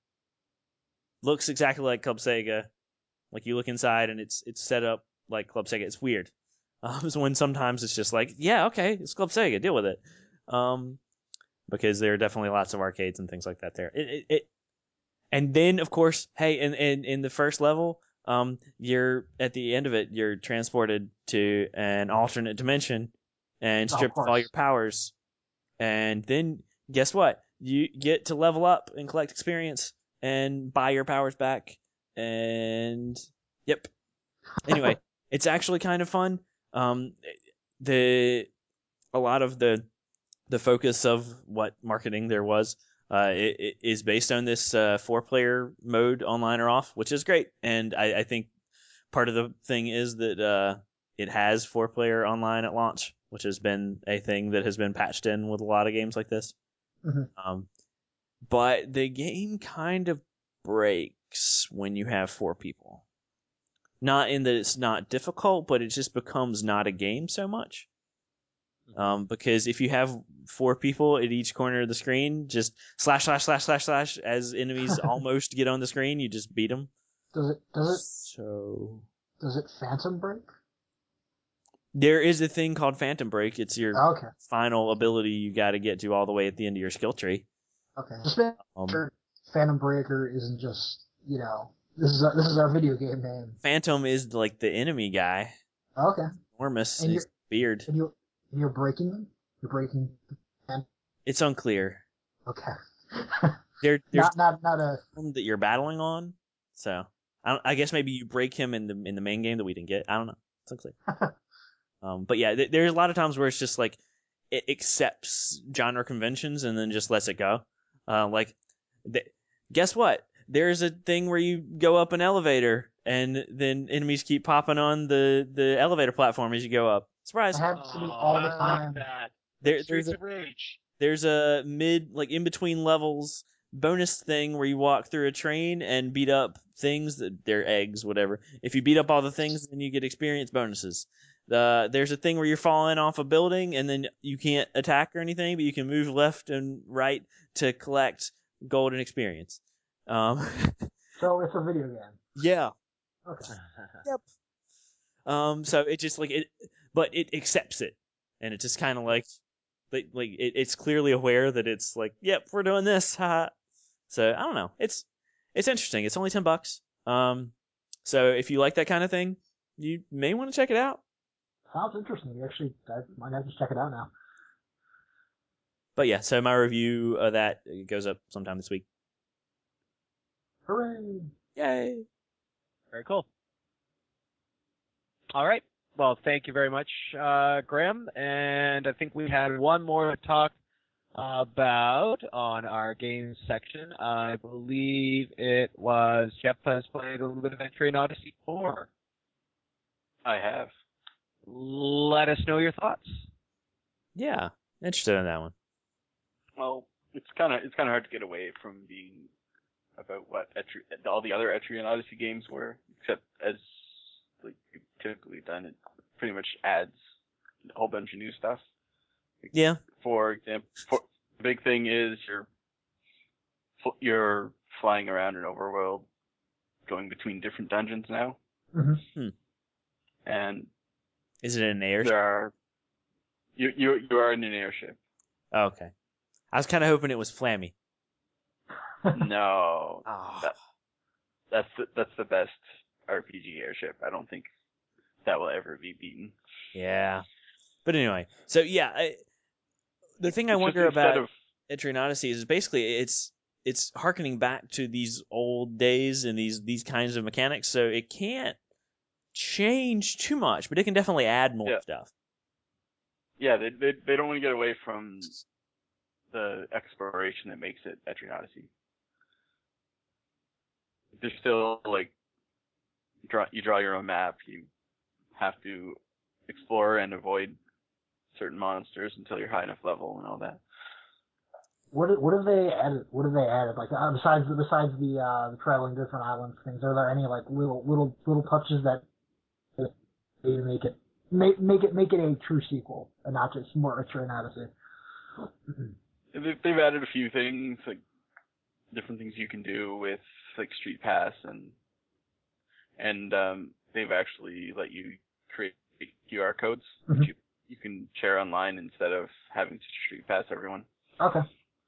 looks exactly like Club Sega. Like you look inside and it's it's set up like Club Sega. It's weird. Um, so when sometimes it's just like, yeah, okay, it's Club Sega, deal with it. Um, because there are definitely lots of arcades and things like that there. It, it, it and then of course, hey, in, in in the first level, um, you're at the end of it, you're transported to an alternate dimension and Of stripped of all course. your powers. And then guess what? You get to level up and collect experience and buy your powers back. And yep. Anyway, it's actually kind of fun. Um, the a lot of the the focus of what marketing there was uh, it, it is based on this uh, four player mode, online or off, which is great. And I, I think part of the thing is that uh, it has four player online at launch, which has been a thing that has been patched in with a lot of games like this. Mhm. Um, but the game kind of breaks when you have four people. Not in that it's not difficult, but it just becomes not a game so much. Um, because if you have four people at each corner of the screen, just slash slash slash slash slash as enemies almost get on the screen, you just beat them. Does it? Does So it? Does it Phantom Break? there is a thing called Phantom Break. It's your Okay. final ability you got to get to all the way at the end of your skill tree. Okay. Just make Um, sure Phantom Breaker isn't just you know this is our, this is our video game name. Phantom is like the enemy guy, Okay. enormous, And and you're he's weird. and you and you're breaking them. You're breaking. It's unclear. Okay. There, there's not not not a. one that you're battling on, so I, don't, I guess maybe you break him in the in the main game that we didn't get. I don't know. It's unclear. um, but yeah, th- there's a lot of times where it's just like it accepts genre conventions and then just lets it go. Uh, like, th- guess what? There's a thing where you go up an elevator and then enemies keep popping on the, the elevator platform as you go up. I Surprise! have to do all the I time. like that. There, Streets there's a of Rage. there's a mid like in between levels bonus thing where you walk through a train and beat up things that they're eggs, whatever. If you beat up all the things, then you get experience bonuses. The there's a thing where you're falling off a building and then you can't attack or anything, but you can move left and right to collect golden experience. Um, So it's a video game. yeah. Okay. Yep. Um, so it just like it, but it accepts it, and it's just kind of like, like, like it, it's clearly aware that it's like, yep, we're doing this. Haha. So I don't know. It's it's interesting. It's only ten bucks. Um, so if you like that kind of thing, you may want to check it out. Sounds interesting. Actually, I might have to check it out now. But yeah, so my review of that goes up sometime this week. Hooray! Yay! Very cool. All right. Well, thank you very much, uh, Graham. And I think we had one more to talk about on our games section. I believe it was Jeff has played a little bit of Etrian Odyssey four. I have. Let us know your thoughts. Yeah, interested in that one. Well, it's kind of it's kind of hard to get away from being about what Etri- all the other Etrian Odyssey games were, except as like you've typically done, it pretty much adds a whole bunch of new stuff. Yeah. For example, for, the big thing is you're you're flying around an overworld, going between different dungeons now, Mm-hmm. Hmm. and Is it an airship? there are you you you are in an airship. Oh, okay. I was kind of hoping it was Flammy. No, Oh. that, that's the, that's the best R P G airship. I don't think that will ever be beaten. Yeah. But anyway, so yeah, I, the thing I It's just wonder instead about of Etrian Odyssey is basically it's it's harkening back to these old days and these these kinds of mechanics, so it can't change too much, but it can definitely add more Yeah. stuff. yeah, they they they don't want to get away from the exploration that makes it Etrian Odyssey. There's still like draw you draw your own map. You have to explore and avoid certain monsters until you're high enough level and all that. What what have they added? What have they added? Like uh, besides besides the uh, the traveling different islands things, are there any like little little little touches that they make it make make it make it a true sequel and not just more Etrian Odyssey? They- They've added a few things, like different things you can do with like Street Pass, and and um, they've actually let you create Q R codes Mhm. that you you can share online instead of having to Street Pass everyone. Okay.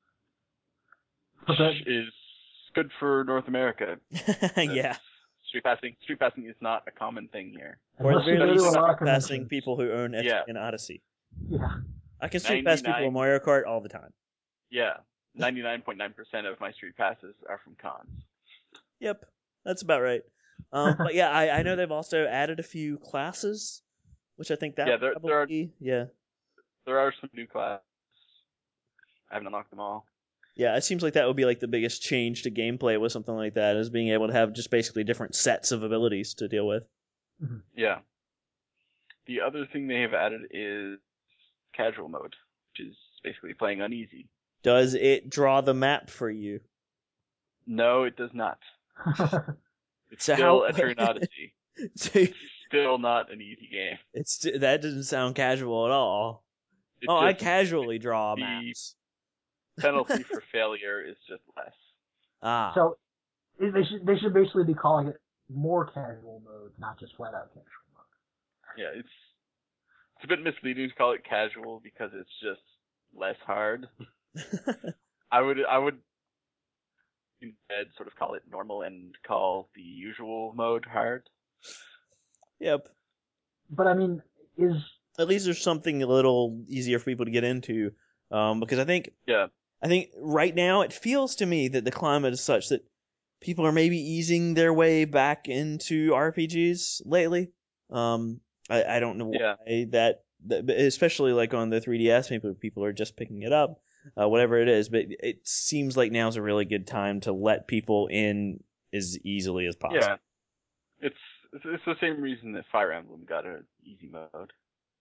Okay. Which is good for North America. Yeah. Street passing street passing is not a common thing here. Or at the Unless you very go least, to a lot of street passing conventions. people who own Yeah. Etrian Odyssey. Yeah. I can street pass people in ninety-nine Mario Kart all the time. Yeah. ninety-nine point nine percent of my street passes are from cons. Yep, that's about right. Um, but yeah, I, I know they've also added a few classes, which I think that Yeah, would there- probably there are- be, yeah. There are some new classes. I haven't unlocked them all. Yeah, it seems like that would be like the biggest change to gameplay with something like that, is being able to have just basically different sets of abilities to deal with. Yeah. The other thing they have added is casual mode, which is basically playing on easy. Does it draw the map for you? No, it does not. It's So still how- Etrian Odyssey. So It's still not an easy game. it's that doesn't sound casual at all. It Oh, I just- casually draw the- maps. penalty for failure is just less. Ah, So they should they should basically be calling it more casual mode, not just flat out casual mode. Yeah, it's it's a bit misleading to call it casual because it's just less hard. I would I would instead sort of call it normal and call the usual mode hard. yep. But I mean, is At least there's something a little easier for people to get into, um, because I think Yeah. I think right now it feels to me that the climate is such that people are maybe easing their way back into R P Gs lately. Um, I, I don't know why Yeah. that, that, but especially like on the three D S, maybe people are just picking it up, uh, whatever it is. But it seems like now's a really good time to let people in as easily as possible. Yeah. It's it's, it's the same reason that Fire Emblem got an easy mode.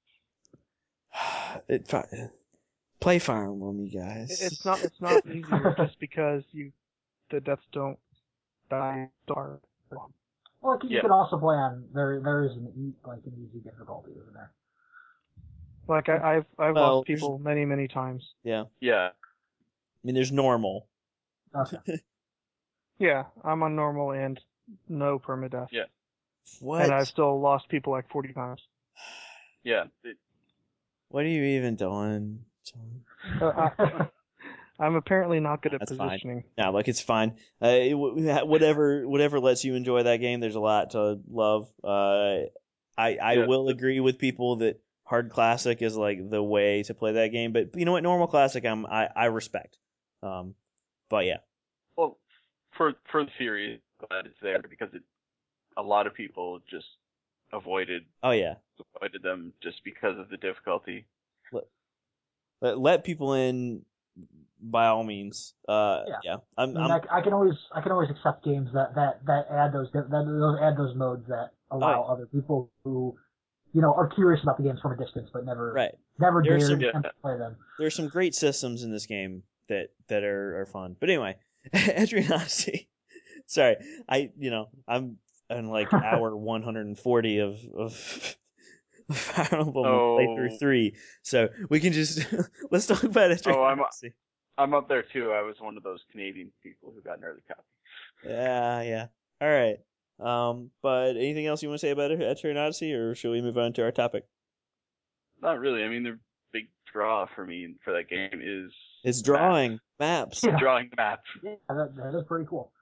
it, play Fire Emblem, you guys. It's not it's not easier just because you the deaths don't die start. Well, like, you Yeah. can also play on there. There is an e- like an easy difficulty, isn't there? Like I, I've I've Well, lost people many many times. Yeah. Yeah. I mean, there's normal. Okay. Yeah, I'm on normal and no permadeath. Yeah. What? And I've still lost people like forty times. Yeah. It, What are you even doing, John? Uh, I, I'm apparently not good at That's fine. positioning. No, like it's fine. Uh, it, whatever, whatever lets you enjoy that game. There's a lot to love. Uh, I, I Yeah. will agree with people that hard classic is like the way to play that game. But you know what, normal classic, I'm, I, I respect. Um, but yeah, well, for for the series, glad it's there because it, a lot of people just avoided oh yeah. avoided them just because of the difficulty. Let, let people in by all means. Uh, Yeah. yeah. I'm, I, mean, I'm, I, I can always I can always accept games that, that, that add those that those add those modes that allow Oh, yeah. other people who you know are curious about the games from a distance but never right. never There's dared some- to Yeah. attempt to play them. There's some great systems in this game that that are, are fun. But anyway, Etrian Odyssey. Sorry, I you know I'm on like hour one hundred forty of of Fire Emblem Oh. playthrough three, so we can just let's talk about Etrian Oh, I'm- Odyssey. I'm up there too. I was one of those Canadian people who got an early copy. Yeah, yeah. All right. Um, but anything else you want to say about Etrian Odyssey, or should we move on to our topic? Not really. I mean, the big draw for me for that game is It's drawing maps. Yeah. drawing maps. Yeah, that, that is pretty cool.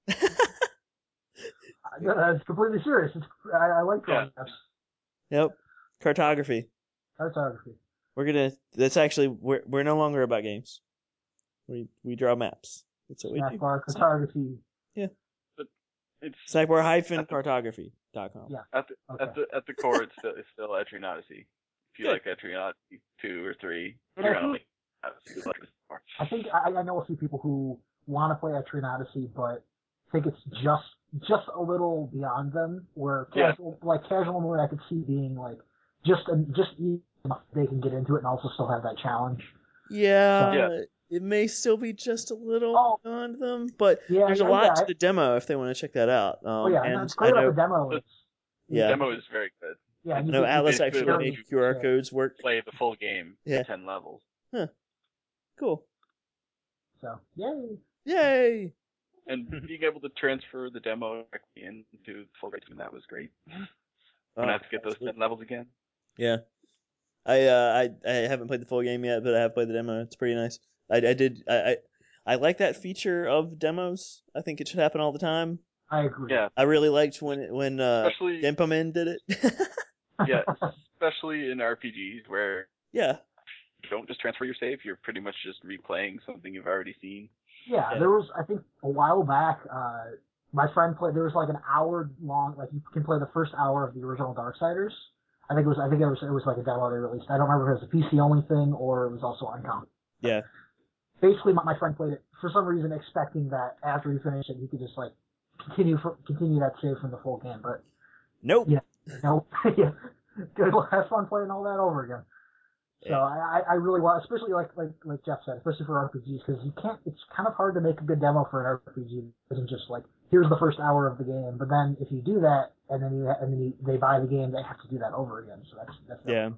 I- That's completely serious. It's, I, I like drawing maps. Yep. Cartography. Cartography. We're gonna. That's actually we're we're no longer about games. We we draw maps. That's what we Snack do. bar cartography. It's Snackbar hyphen cartography dot com. Yeah. at the Okay. at the at the core. It's still it's still Etrian Odyssey. If you Good. like Etrian Odyssey two or three, And you're I gonna think- like Odyssey. Like this more. I think I, I know a few people who want to play Etrian Odyssey, but think it's just just a little beyond them. Where Yeah. casual, like casual mode, I could see being like just just enough they can get into it and also still have that challenge. Yeah, Yeah. it may still be just a little Oh. beyond them, but Yeah, there's a yeah, lot yeah. to the demo if they want to check that out. Um, Oh yeah, and that's great I know, about the demo. It's, Yeah. The demo is very good. yeah, I and you know can- Atlas It's actually good made when Q R you- codes work. Play the full game Yeah. in ten levels. Cool. So yay. Yay! And being able to transfer the demo directly into the full game, that was great. When Oh, I have to get those absolutely. ten levels again. Yeah. I uh I I haven't played the full game yet, but I have played the demo. It's pretty nice. I I did I I, I like that feature of demos. I think it should happen all the time. I agree. Yeah, I really liked when when uh especially Denpamin did it. yeah, especially in R P Gs where Yeah. you don't just transfer your save, you're pretty much just replaying something you've already seen. Yeah, Yeah. there was, I think, a while back, uh, my friend played, there was like an hour long, like you can play the first hour of the original Darksiders. I think it was, I think it was, it was like a demo they released. I don't remember if it was a P C only thing or it was also on comp. Yeah. Basically, my, my friend played it for some reason expecting that after he finished it, he could just like continue for, continue that save from the full game, but Nope. Yeah. no, yeah, good, have fun playing all that over again. So Yeah. I, I really want, especially like like like Jeff said, especially for R P Gs, because you can't. It's kind of hard to make a good demo for an R P G. It isn't just like here's the first hour of the game, but then if you do that and then you and then you, they buy the game, they have to do that over again. So that's that's Yeah.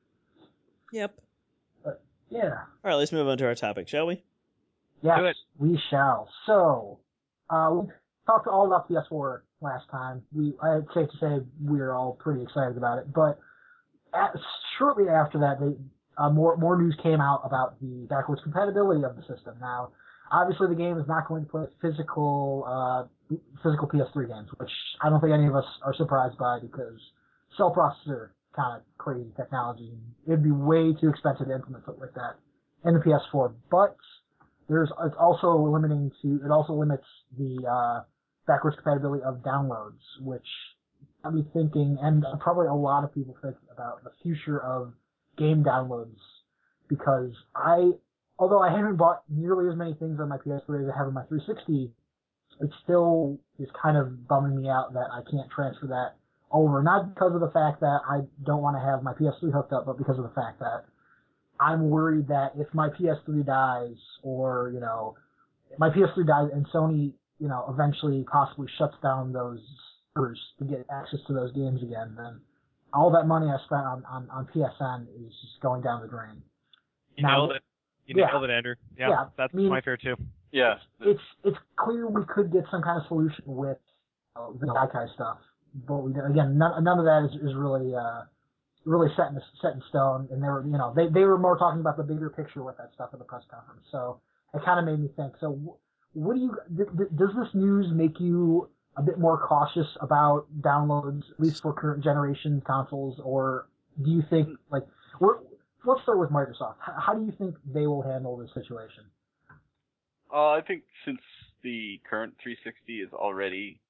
Yep. yeah All right, let's move on to our topic, shall we? yes Do it. we shall. So uh, we talked all about P S four last time. We it's safe to say we were all pretty excited about it, but at, shortly after that, they uh, more more news came out about the backwards compatibility of the system. Now, obviously, the game is not going to play physical uh, physical P S three games, which I don't think any of us are surprised by because cell processor kind of crazy technology. It'd be way too expensive to implement something like that in the P S four. But there's it's also limiting to it also limits the uh, backwards compatibility of downloads, which got me thinking, and probably a lot of people think about the future of game downloads, because I, although I haven't bought nearly as many things on my P S three as I have on my three sixty, it still is kind of bumming me out that I can't transfer that over. Not because of the fact that I don't want to have my P S three hooked up, but because of the fact that I'm worried that if my P S three dies, or, you know, my P S three dies and Sony, you know, eventually possibly shuts down those to get access to those games again, then all that money I spent on, on, on P S N is just going down the drain. You Now, nailed it. You yeah. nailed it, Andrew. Yeah, Yeah, that's I mean- my fear too. Yeah. It's it's clear we could get some kind of solution with uh, the Gaikai stuff, but we, again, none, none of that is, is really uh, really set in set in stone. And they were, you know, they they were more talking about the bigger picture with that stuff at the press conference. So it kind of made me think. So what do you? Th- th- does this news make you a bit more cautious about downloads, at least for current generation consoles, or do you think like we're, let's start with Microsoft. How, how do you think they will handle this situation? Uh, I think since the current three sixty is already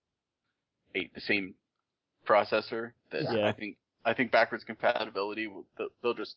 a, the same processor, that Yeah. I think I think backwards compatibility will they'll, they'll just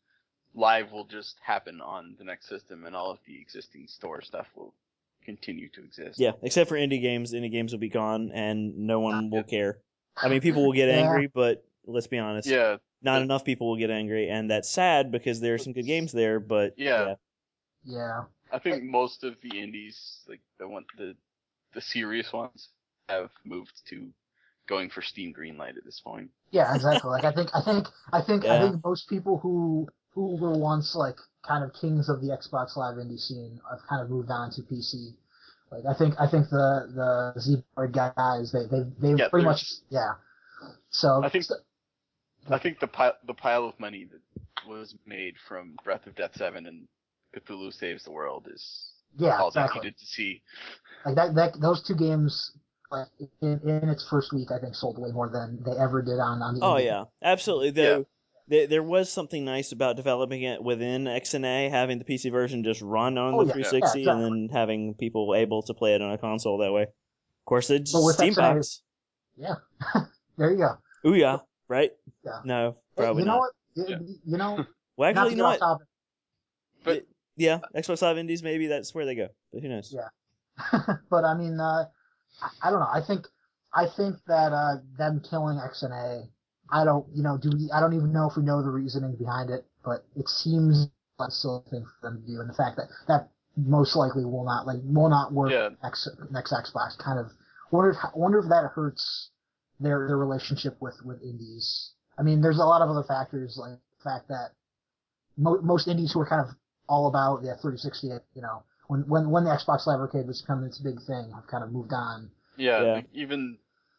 live will just happen on the next system, and all of the existing store stuff will continue to exist. Yeah, except for indie games, indie games will be gone, and no one will care. I mean, people will get Yeah. angry, but let's be honest, Yeah. not but- enough people will get angry, and that's sad because there are some good games there. But Yeah. yeah, Yeah. I think most of the indies, like the one, the the serious ones, have moved to going for Steam Greenlight at this point. Yeah, exactly. Like I think, I think, I think, I Yeah. think most people who who were once like kind of kings of the Xbox Live indie scene have kind of moved on to P C. Like I think, I think the the Z-Board guys, they they they Yeah, pretty much, there's- yeah. So I think so- I think the pile the pile of money that was made from Breath of Death seven and Cthulhu Saves the World is yeah, all they exactly. needed to see. Like that, that those two games, like in, in its first week, I think sold way more than they ever did on on the. oh indie. yeah, absolutely. Though there, there was something nice about developing it within X N A, having the P C version just run on Oh, the yeah. three sixty, Yeah, and then having people able to play it on a console that way. Of course, it's But with Steam X N A box. Yeah, there you go. Ooh yeah, right? Yeah. No, Hey, probably you know not. what? You, Yeah. you know, Well, not actually, to you get know off what? topic. But Yeah, Xbox Live Indies, maybe that's where they go. But who knows? Yeah. But I mean, uh, I, I don't know. I think I think that uh, them killing X N A. I don't, you know, do we? I don't even know if we know the reasoning behind it, but it seems like a silly thing for them to do, and the fact that that most likely will not like will not work Yeah. next next Xbox. Kind of wonder if wonder if that hurts their their relationship with with indies. I mean, there's a lot of other factors like the fact that mo- most indies who are kind of all about the three sixty, you know, when when when the Xbox Live Arcade was becoming its big thing, have kind of moved on. yeah, Yeah. like even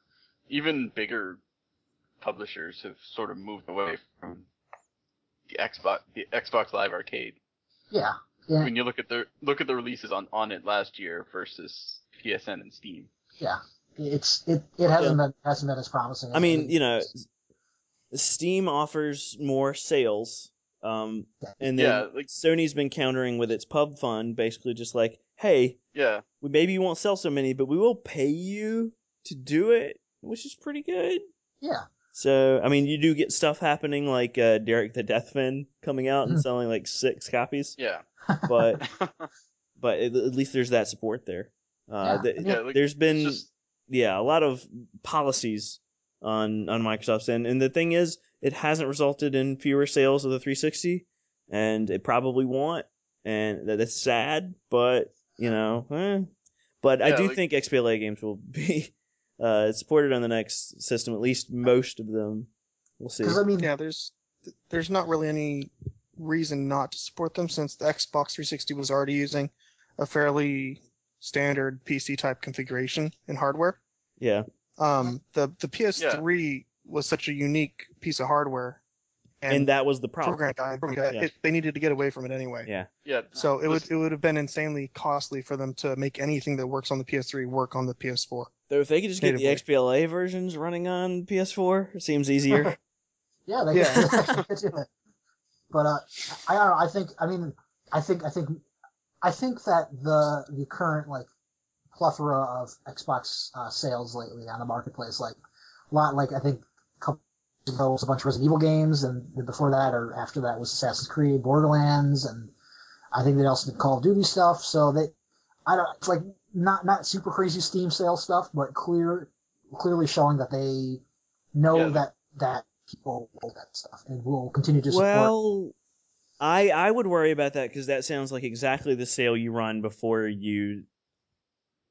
even bigger publishers have sort of moved away from the Xbox the Xbox Live Arcade. Yeah. Yeah. When you look at the look at the releases on, on it last year versus P S N and Steam. Yeah. It's it it hasn't been hasn't been as promising. As I mean, it- you know, Steam offers more sales, um, and then Yeah, like- Sony's been countering with its pub fund, basically just like, hey, Yeah. we maybe won't sell so many, but we will pay you to do it, which is pretty good. yeah. So, I mean, you do get stuff happening like uh, Derek the Deathfin coming out and Mhm. selling like six copies, Yeah. but but at at least there's that support there. Uh, Yeah, th- I mean- Yeah, like, there's been it's just- yeah a lot of policies on on Microsoft's end, and the thing is, it hasn't resulted in fewer sales of the three sixty, and it probably won't, and that- that's sad, but you know, eh. But I Yeah, do like- think X B L A games will be uh, supported on the next system, at least most of them. We'll see. Because I mean, Yeah, there's there's not really any reason not to support them since the Xbox three sixty was already using a fairly standard P C type configuration in hardware. Yeah, Um, the the P S three was such a unique piece of hardware, and, that was the problem. program guide, program guide, Yeah. it, they needed to get away from it anyway. Yeah, yeah. So it would this- it would have been insanely costly for them to make anything that works on the P S three work on the P S four. though if they could just get the Natively. X B L A versions running on P S four, it seems easier. yeah, they Yeah. could actually could do it. But uh, I don't know. I think I mean I think I think I think that the the current like plethora of Xbox uh, sales lately on the marketplace, like a lot, like I think a couple years ago was a bunch of Resident Evil games, and before that or after that was Assassin's Creed, Borderlands, and I think they also did Call of Duty stuff. So they, I don't, it's like not not super crazy Steam sales stuff, but clear clearly showing that they know Yeah, that that people will that stuff and will continue to support. Well, I I would worry about that because that sounds like exactly the sale you run before you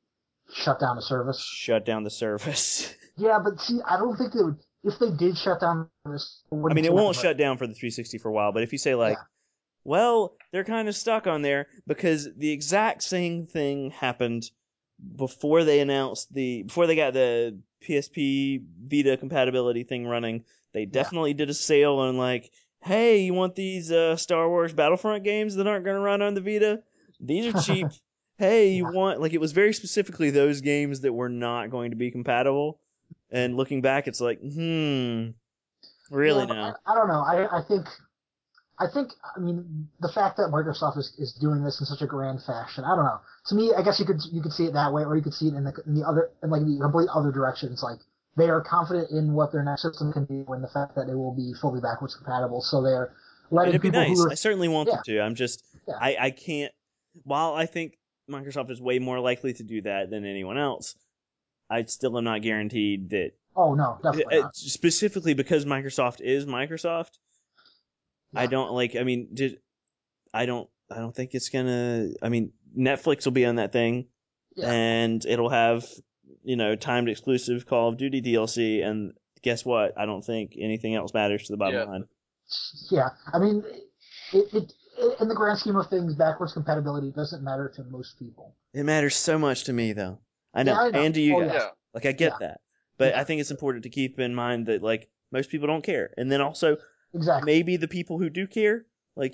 shut down the service. Shut down the service. Yeah, but see, I don't think they would. If they did shut down the service, it I wouldn't mean, it take won't much. shut down for the three sixty for a while, but if you say like, Yeah. well, they're kind of stuck on there because the exact same thing happened before they announced the before they got the P S P Vita compatibility thing running. They definitely did a sale on like, hey, you want these uh, Star Wars Battlefront games that aren't going to run on the Vita? These are cheap. Hey, you Yeah. want like it was very specifically those games that were not going to be compatible. And looking back, it's like, hmm, really Yeah, but now. I, I don't know. I I think. I think, I mean, the fact that Microsoft is, is doing this in such a grand fashion, I don't know. To me, I guess you could you could see it that way, or you could see it in the in the other in like the complete other direction. It's like they are confident in what their next system can do, and the fact that it will be fully backwards compatible. So they're letting It'd be people nice. who are I certainly want yeah. them to. I'm just, Yeah. I, I can't. While I think Microsoft is way more likely to do that than anyone else, I still am not guaranteed that. Oh no, definitely uh, not. Specifically because Microsoft is Microsoft, I Yeah. don't like. I mean, did I don't. I don't think it's gonna. I mean, Netflix will be on that thing, Yeah. and it'll have you know timed exclusive Call of Duty D L C. And guess what? I don't think anything else matters to the bottom Yeah. line. Yeah, I mean, it, it, it in the grand scheme of things, backwards compatibility doesn't matter to most people. It matters so much to me, though. I know, Yeah, I know. and to you Oh, guys. yeah. Yeah. Like, I get Yeah. that. But Yeah. I think it's important to keep in mind that, like, most people don't care. And then also, Exactly. maybe the people who do care, like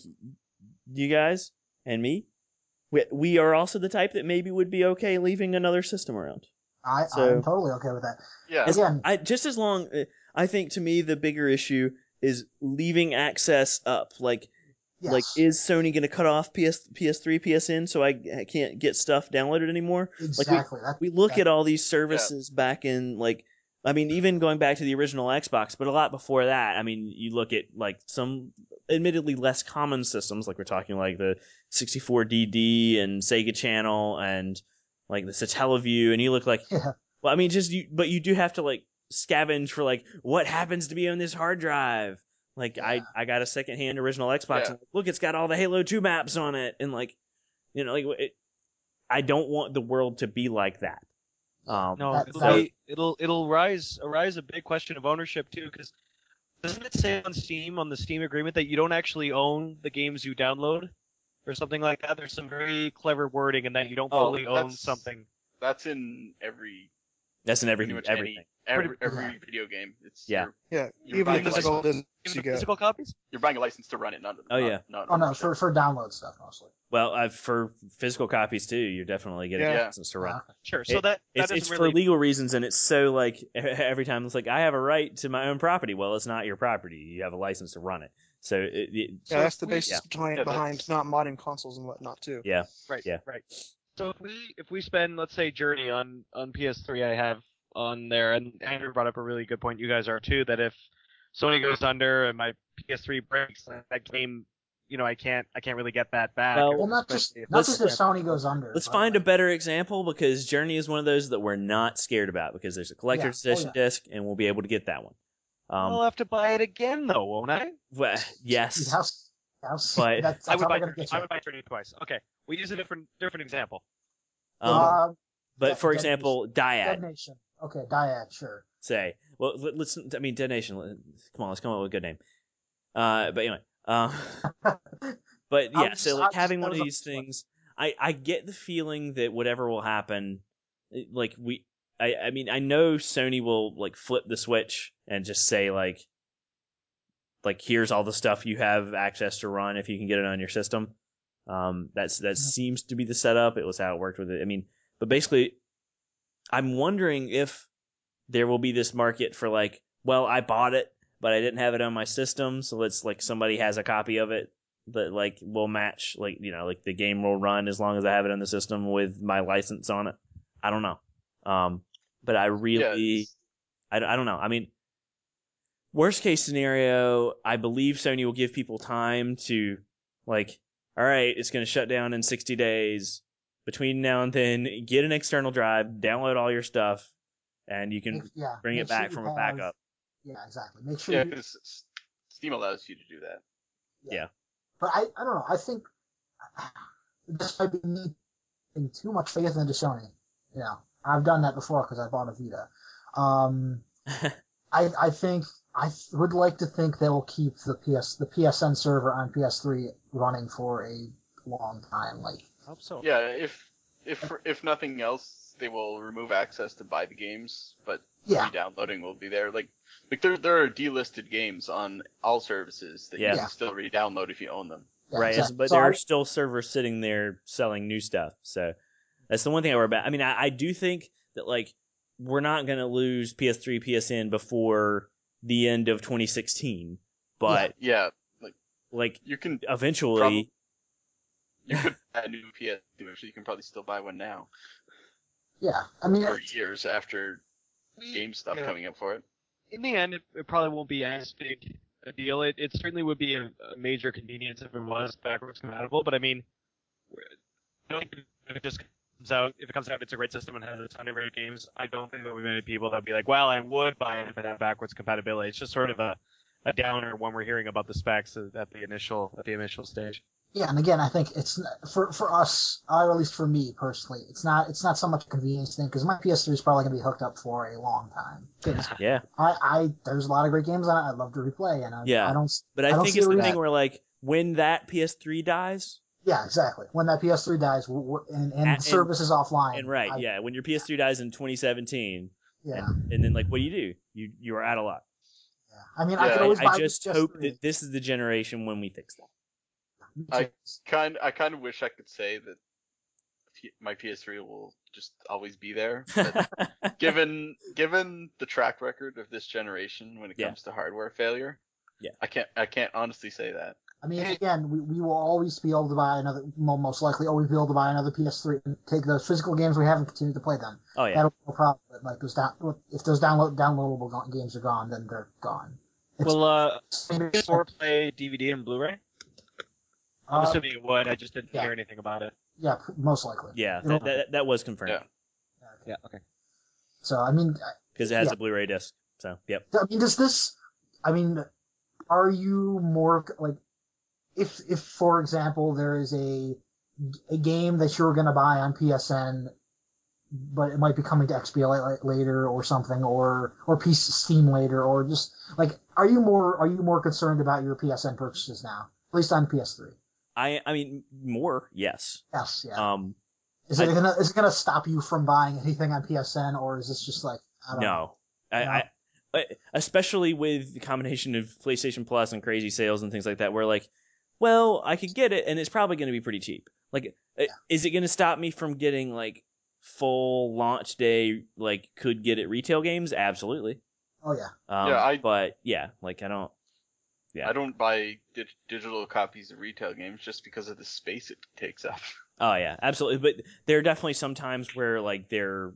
you guys and me, we, we are also the type that maybe would be okay leaving another system around. I So- I'm totally okay with that. Yeah. As- Again, I just as long, I think to me the bigger issue is leaving access up. Like, yes. like is Sony going to cut off P S, P S three, P S N so I, I can't get stuff downloaded anymore? exactly. that, We look that, at all these services back in like I mean even going back to the original Xbox, but a lot before that. I mean, you look at like some admittedly less common systems, like we're talking like the sixty-four D D and Sega Channel and like the Satellaview, and you look like Yeah. well, I mean just you, but you do have to like scavenge for like what happens to be on this hard drive. Like Yeah. I I got a secondhand original Xbox, Yeah. and look, it's got all the Halo two maps on it, and like you know like it, I don't want the world to be like that. Um, No, That- it'll that- be it'll it'll rise arise a big question of ownership too, because doesn't it say on Steam on the Steam agreement that you don't actually own the games you download or something like that? There's some very clever wording in that you don't Oh, fully own that's- something. That's in every that's in every pretty much everything. any every, Pretty- every yeah. video game. It's Yeah. you're, Yeah, You're even the buying physical discs Even you the get. physical copies? you're buying a license to run it. Not, Oh, not, yeah. Not Oh no, ownership. for for download stuff mostly. Well, uh, for physical copies too, you're definitely getting Yeah. license to run. Yeah. Sure. So It- that, that It's doesn't it's really for legal reasons, and it's so like every time it's like I have a right to my own property. Well, it's not your property. You have a license to run it. So it, it Yeah, that's the we- basis yeah. behind, Yeah, behind that's- not modding consoles and whatnot too. yeah. Right, Yeah. right. So if we if we spend let's say Journey on on P S three, I have on there, and Andrew brought up a really good point. You guys are too, that if Sony goes under and my P S three breaks, that game, you know, I can't I can't really get that back. Well, Well, not just especially if- not let's- just if Sony goes under. Let's but, find a like, better example because Journey is one of those that we're not scared about because there's a collector's Yeah. Oh, edition yeah. disc and we'll be able to get that one. Um, I'll have to buy it again though, won't I? well, yes, House, house, But- that's, I that's would how buy they're gonna Journey. get I you. would buy Journey twice. Okay, we use a different different example. um, Uh, but yeah, for Dead example, Dyad. Dead Nation. Okay, Dyad, sure. Say, well, let- let's. I mean, Dead Nation. let- Come on, let's come up with a good name. Uh, but anyway, um, but I yeah, was so just- like I was- having that one of was a these fun one. things, I I get the feeling that whatever will happen, it- like we, I I mean, I know Sony will like flip the switch and just say like, like here's all the stuff you have access to run if you can get it on your system. Um, that's that Mhm. seems to be the setup. It was how it worked with it. I mean, but basically, I'm wondering if there will be this market for like, well, I bought it, but I didn't have it on my system, so let's like somebody has a copy of it that like will match, like you know, like the game will run as long as I have it on the system with my license on it. I don't know, um, but I Yeah, really, it's- I, I don't know. I mean, worst case scenario, I believe Sony will give people time to like, all right, it's going to shut down in sixty days. Between now and then, get an external drive, download all your stuff, and you can Make- yeah, bring make it sure back you from a have- backup. Yeah, exactly. Make sure. yeah, you, because Steam allows you to do that. Yeah. But I, I don't know. I think this might be me putting too much faith into Sony. You know, I've done that before because I bought a Vita. Um, I I think I would like to think they will keep the P S the P S N server on P S three running for a long time. Like, I hope so. Yeah, if if if nothing else, they will remove access to buy the games, but yeah, re-downloading will be there. Like like there there are delisted games on all services that Yeah. you can still re-download if you own them. yeah, right, exactly. but So there I- are still servers sitting there selling new stuff. So that's the one thing I worry about. I mean, I, I do think that like we're not going to lose P S three, P S N before the end of twenty sixteen, but Yeah, like like you can eventually, Probably- you could buy a new P S two. Actually, you can probably still buy one now yeah, I mean, for years after game stuff Yeah. coming up for it. In the end, it, it probably won't be as big a deal. It, it certainly would be a, a major convenience if it was backwards compatible. But I mean, I don't think if it just comes out, if it comes out, it's a great system and has a ton of great games. I don't think there'll be many people that'll be like, "Well, I would buy it if it had backwards compatibility." It's just sort of a, a downer when we're hearing about the specs at the initial at the initial stage. yeah, and again, I think it's n- for for us, or at least for me personally, it's not it's not so much a convenience thing because my P S three is probably gonna be hooked up for a long time. 'Cause yeah. I, I there's a lot of great games on it I'd love to replay, and I, Yeah. I don't. But I, I don't think see it's a the reason- thing where like when that P S three dies, Yeah, exactly. When that P S three dies w- w- and, and And- the service is offline. and right, I- yeah, when your P S three dies in twenty seventeen, yeah. and, and then like what do you do? You you are out of luck. yeah. I mean, I Yeah, could I, always I buy just the hope P S three. that this is the generation when we fix that. I kind I kind of wish I could say that P- my P S three will just always be there, but given given the track record of this generation when it Yeah. comes to hardware failure, Yeah. I can't I can't honestly say that. I mean, again, we, we will always be able to buy another, well, most likely always be able to buy another P S three and take those physical games we have and continue to play them. Oh yeah. That'll be no problem. But like those down, if those download downloadable go- games are gone, then they're gone. It's, Will uh, it's, four play D V D and Blu-ray? I'm uh, assuming it would. I just didn't yeah. hear anything about it. yeah, most likely. Yeah, It'll- that, that that was confirmed Yeah. Yeah. Okay. So I mean, because it has Yeah. a Blu-ray disc. So yep. I mean, does this? I mean, are you more like, if if for example there is a a game that you're going to buy on P S N, but it might be coming to X B L A later or something, or or P C Steam later, or just like, are you more are you more concerned about your P S N purchases now, at least on P S three? I I mean more yes. Yes, yeah. Um is it I- gonna is it gonna stop you from buying anything on P S N, or is this just like, I don't know? no. I, No? I I especially with the combination of PlayStation Plus and crazy sales and things like that, where like, well, I could get it and it's probably going to be pretty cheap. Like, uh is it going to stop me from getting like full launch day like could get it retail games? Absolutely. Oh yeah. Um, Yeah, I- but yeah, like I don't. Yeah. I don't buy dig- digital copies of retail games just because of the space it takes up. Oh yeah, absolutely. But there are definitely some times where like they're,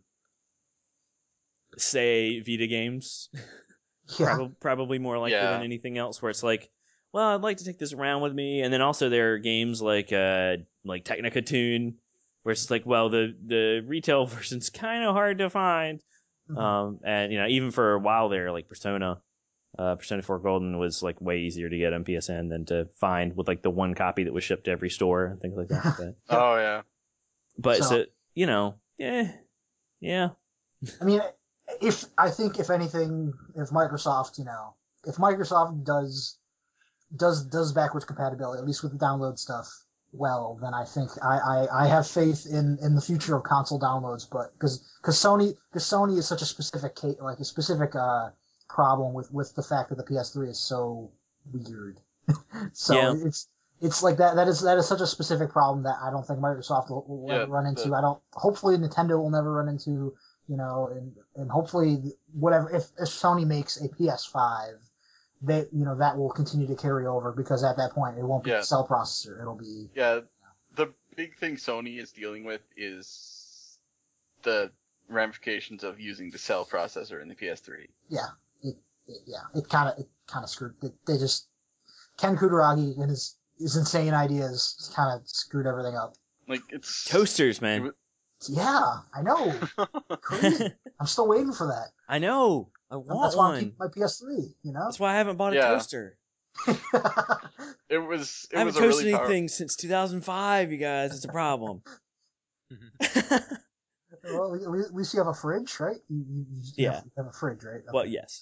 say, Vita games, Yeah. probably probably more likely Yeah. than anything else, where it's like, well, I'd like to take this around with me, and then also there are games like uh like Technica Tune, where it's like, well, the the retail version's kind of hard to find, Mhm. um, and you know even for a while there, like Persona. Uh, Persona four Golden was like way easier to get on P S N than to find with like the one copy that was shipped to every store and things like that. But, Oh yeah. but So- so, you know, yeah, yeah, I mean, if I think if anything, if Microsoft, you know, if Microsoft does does does backwards compatibility, at least with the download stuff, well, then I think I, I, I have faith in, in the future of console downloads. But because because Sony because Sony is such a specific ca- like a specific uh problem with, with the fact that the P S three is so weird. so Yeah. it's it's like that that is that is such a specific problem that I don't think Microsoft will, will Yeah, ever run into. the- I don't. Hopefully, Nintendo will never run into. You know, and and hopefully whatever if, if Sony makes a P S five, they you know that will continue to carry over because at that point it won't be Yeah. a cell processor. It'll be Yeah, the big thing Sony is dealing with is the ramifications of using the cell processor in the P S three. yeah it, it yeah it kind of it kind of screwed. They, they just Ken Kutaragi and his his insane ideas kind of screwed everything up. Like it's toasters, it man. wa- Yeah, I know. Crazy. I'm still waiting for that. I know. I want That's why I'm one. keeping my P S three. You know. That's why I haven't bought a Yeah. toaster. It was it I haven't was a toasted really power- anything since two thousand five, you guys. It's a problem. well, Well, at least at least you have a fridge, right? You, you, you just Yeah. have, you have a fridge, right? Okay. Well, yes.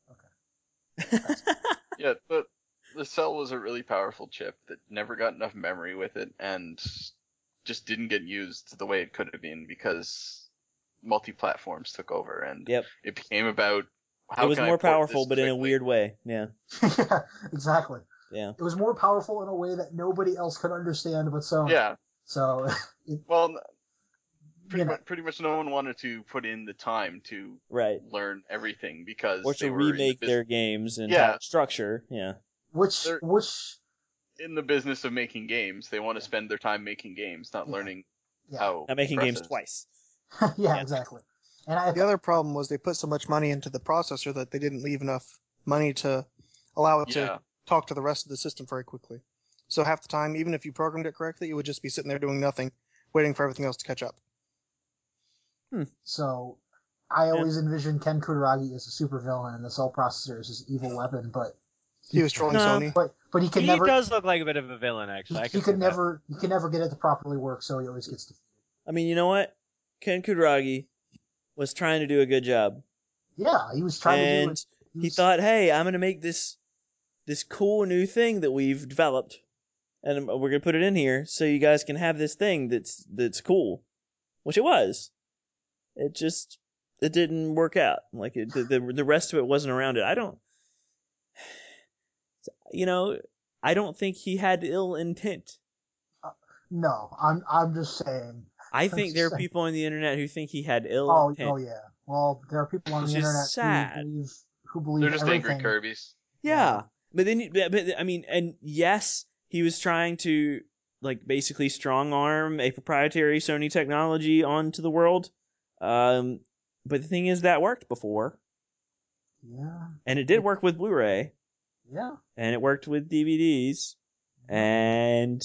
Yeah, but the Cell was a really powerful chip that never got enough memory with it, and just didn't get used the way it could have been because multi-platforms took over, and Yep. it became about how It was can I more port powerful, this but in a quickly? weird way. Yeah. yeah, exactly. Yeah. It was more powerful in a way that nobody else could understand but Sony. Yeah. So, it, Well, n- pretty you know, much, pretty much no one wanted to put in the time to Right. learn everything because Or they to were in the remake bus- their games and Yeah. have structure. Yeah. which They're- which in the business of making games. They want to spend their time making games, not Yeah. learning yeah how Not making games process. twice. yeah Yeah. exactly. And I The other problem was they put so much money into the processor that they didn't leave enough money to allow it Yeah. to talk to the rest of the system very quickly. So half the time, even if you programmed it correctly, it would just be sitting there doing nothing, waiting for everything else to catch up. So I always envisioned Ken Kutaragi as a supervillain and the Cell Processor as his evil weapon, but He was trolling No. Sony. but but he could He never does look like a bit of a villain, he, actually. I he can could see never he could never get it to properly work, so he always gets defeated. I mean, you know what? Ken Kutaragi was trying to do a good job. Yeah, he was trying and to do it. he thought, hey, I'm going to make this this cool new thing that we've developed, and we're going to put it in here so you guys can have this thing that's that's cool, which it was. It just it didn't work out. Like it, the, the the rest of it wasn't around it. I don't, you know, I don't think he had ill intent. No, I'm I'm just saying. I I'm think just there are saying. people on the internet who think he had ill Oh, intent. oh yeah. Well, there are people on Which the is internet sad. who believe who believe They're just everything. angry Kirby's. Yeah. Yeah. But then, you- but, but I mean, and yes, he was trying to like basically strong arm a proprietary Sony technology onto the world. Um, but the thing is, that worked before, Yeah, and it did work with Blu-ray, yeah, and it worked with D V Ds, and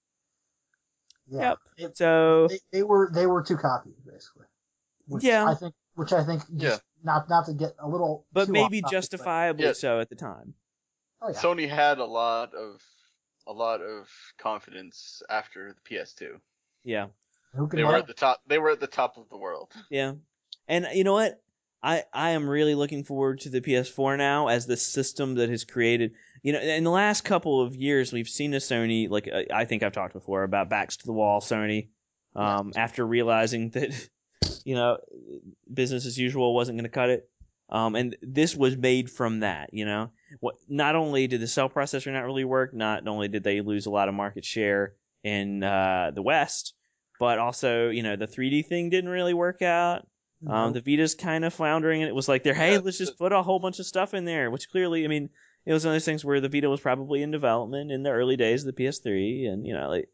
yeah. yep. It- So they, they were they were too cocky, basically. Which Yeah. I think, which I think, just not not to get a little, but too maybe off topic, justifiably Yeah. so at the time. But, oh yeah, Sony had a lot of a lot of confidence after the P S two. Yeah. who can They were blame at the top. They were at the top of the world. Yeah. And you know what? I, I am really looking forward to the P S four now as the system that has created. You know, in the last couple of years, we've seen a Sony, like uh, I think I've talked before about backs to the wall Sony, um, after realizing that, you know, business as usual wasn't going to cut it. Um, and this was made from that, you know. What? Not only did the cell processor not really work, not only did they lose a lot of market share in uh, the West, but also, you know, the three D thing didn't really work out. Um, the Vita's kind of floundering, and it was like, they're, hey, Yeah, let's just the- put a whole bunch of stuff in there, which clearly, I mean, it was one of those things where the Vita was probably in development in the early days of the P S three, and, you know, like,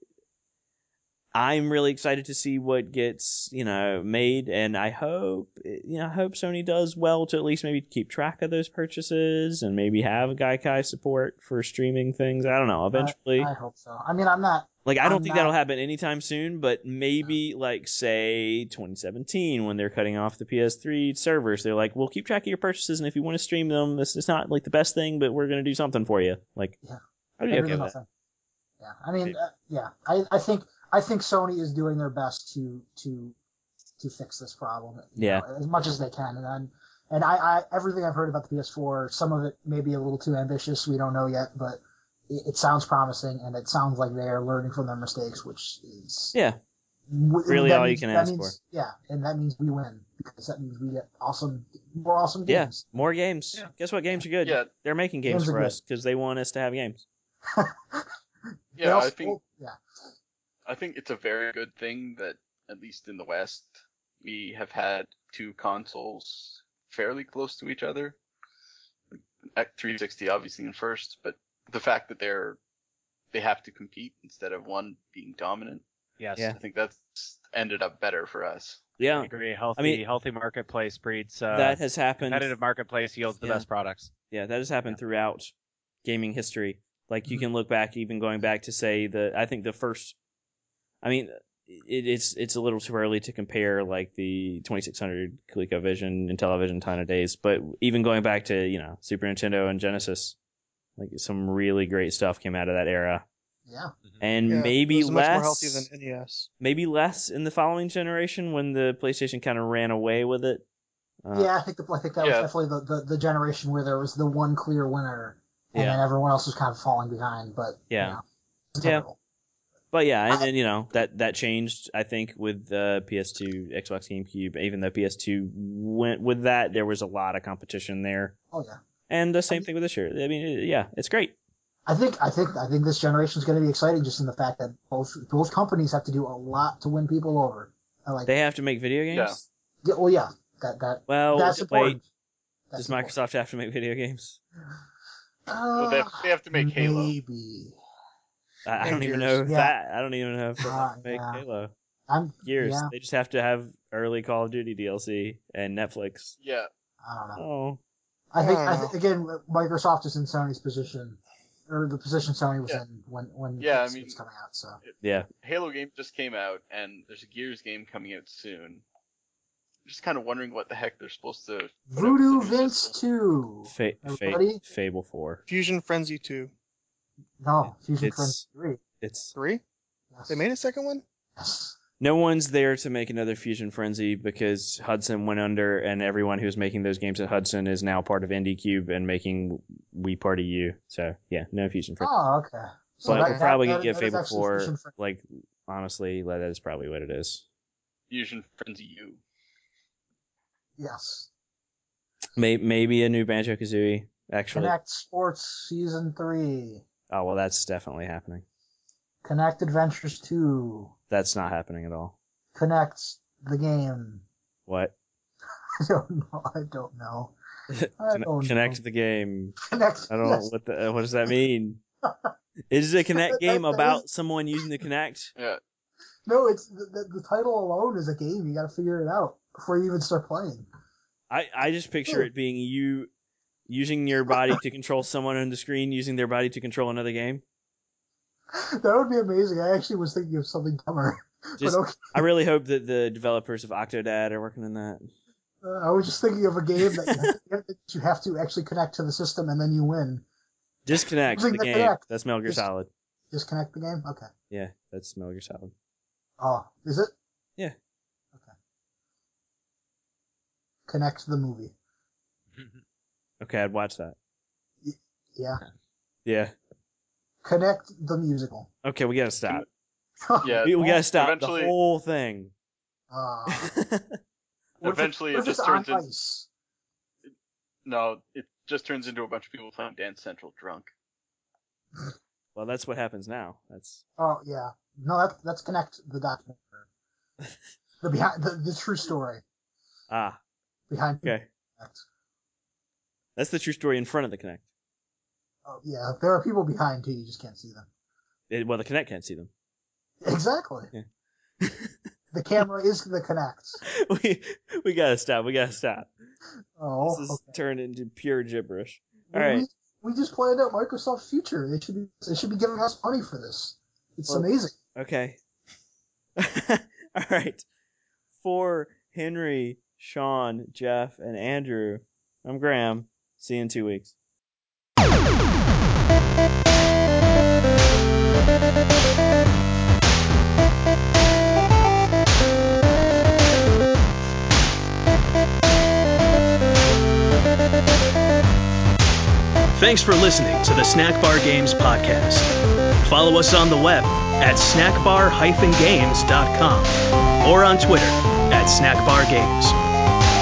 I'm really excited to see what gets, you know, made, and I hope, you know, I hope Sony does well to at least maybe keep track of those purchases, and maybe have Gaikai support for streaming things. I don't know, eventually. I, I hope so. I mean, I'm not. Like, I don't I'm think not- that'll happen anytime soon, but maybe, like, say, twenty seventeen, when they're cutting off the P S three servers, they're like, we'll keep track of your purchases, and if you want to stream them, this is not, like, the best thing, but we're going to do something for you. Like, Yeah. I'd be better okay than with that. nothing. Yeah, I mean, uh, yeah, I, I think I think Sony is doing their best to to to fix this problem. you Yeah. know, as much as they can, and then, and I, I everything I've heard about the P S four, some of it may be a little too ambitious. We don't know yet, but it, it sounds promising, and it sounds like they are learning from their mistakes, which is Yeah. w- Really that all you means- can that ask means, Yeah, and that means we win because that means we get awesome, more awesome Yeah, games. more games. Yeah. Guess what? Games are good. Yeah. They're making games Games are for good. us because they want us to have games. They Yeah, also- I think yeah. I think it's a very good thing that at least in the West we have had two consoles fairly close to each other. At three sixty obviously in first, but the fact that they're they have to compete instead of one being dominant, Yes. Yeah. I think that's ended up better for us. I Yeah, agree. Healthy, mean- healthy marketplace breeds uh, that has happened. competitive marketplace yields the Yeah. best products. Yeah, that has happened Yeah. throughout gaming history. Like you Mhm. can look back, even going back to say the, I think the first, I mean, it, it's it's a little too early to compare like the twenty-six hundred ColecoVision and Intellivision kind of days, but even going back to, you know, Super Nintendo and Genesis, like some really great stuff came out of that era. Yeah. and Yeah, maybe it was much less, more healthy than N E S. maybe less in the following generation when the PlayStation kind of ran away with it. Uh, yeah, I think the, I think that yeah. was definitely the, the, the generation where there was the one clear winner, and Yeah. then everyone else was kind of falling behind. But Yeah. you know, it's Yeah. terrible. But yeah, and then you know that that changed. I think with uh, P S two, Xbox, GameCube. Even though P S two went with that, there was a lot of competition there. Oh yeah. And the same I mean- thing with this year. I mean, it- yeah, it's great. I think I think I think this generation is going to be exciting just in the fact that both both companies have to do a lot to win people over. I like They have to make video games. yeah, well yeah that that Well, that's wait, important. That's does Microsoft have to make video games? important. Well, they have, Uh, they have to make Halo. Maybe. I, I don't even Gears, know if yeah. that. I don't even know if they have Uh, to make yeah. Halo. I'm Gears. yeah. They just have to have early Call of Duty D L C and Netflix. Yeah. I don't know. Oh, I think I I don't think again Microsoft is in Sony's position, or the position Sony was Yeah. in when when Yeah, I it's, mean- it's coming out. So yeah. Halo game just came out, and there's a Gears game coming out soon. I'm just kind of wondering what the heck they're supposed to. put out with the Voodoo new Vince system. two. Fa- fa- Everybody? Fable four. Fusion Frenzy two. No, Fusion It's- Frenzy three. It's Three? Yes. They made a second one? Yes. no one's there to make another Fusion Frenzy because Hudson went under, and everyone who's making those games at Hudson is now part of IndieCube and making We Party U. So yeah, no Fusion Frenzy. Oh, okay. So but that- we're probably that- gonna get that is Fable actually four. Fusion Frenzy. Like honestly, that is probably what it is. Fusion Frenzy U. Yes. Maybe maybe a new Banjo Kazooie. Actually, Connect Sports Season three. oh well, that's definitely happening. Connect Adventures two. That's not happening at all. Connect the game. What? I don't know. I don't know. I Conne- don't Connect know. the game. Connect. I don't yes. what the uh, what does that mean? Is the Connect That- game that- that about is- someone using the Connect? Yeah. No, it's the, the, the title alone is a game. You got to figure it out before you even start playing. I, I just picture it being you using your body to control someone on the screen, using their body to control another game. That would be amazing. I actually was thinking of something dumber. Just, but okay. I really hope that the developers of Octodad are working on that. Uh, I was just thinking of a game that you, have to, that you have to actually connect to the system and then you win. Disconnect Using the the game. Kinect. That's Metal Gear Dis- Solid. Disconnect the game? Okay. Yeah, that's Metal Gear Solid. Oh, is it? Yeah. Okay. Connect the movie. Okay, I'd watch that. Yeah. Yeah. Connect the musical. Okay, we gotta stop. Yeah. We, we gotta stop Eventually- the whole thing. Uh, what if Eventually, what it if just it's turns on in. ice? No, it just turns into a bunch of people playing Dance Central drunk. Well, that's what happens now. That's Oh yeah. No, that's that's Connect the documentary. the behind the, the true story ah behind okay. Connect. That's the true story in front of the Kinect. Oh yeah, there are people behind too. You just can't see them. It, well, the Kinect can't see them. Exactly. Yeah. The camera is the Connect. we we gotta stop. We gotta stop. Oh, This is okay. turned into pure gibberish. We, All right. we, we just planned out Microsoft's future. They should be they should be giving us money for this. It's Well- amazing. Okay. All right. For Henry, Sean, Jeff, and Andrew, I'm Graham. See you in two weeks. Thanks for listening to the Snack Bar Games podcast. Follow us on the web at snack bar games dot com or on Twitter at snack bar games.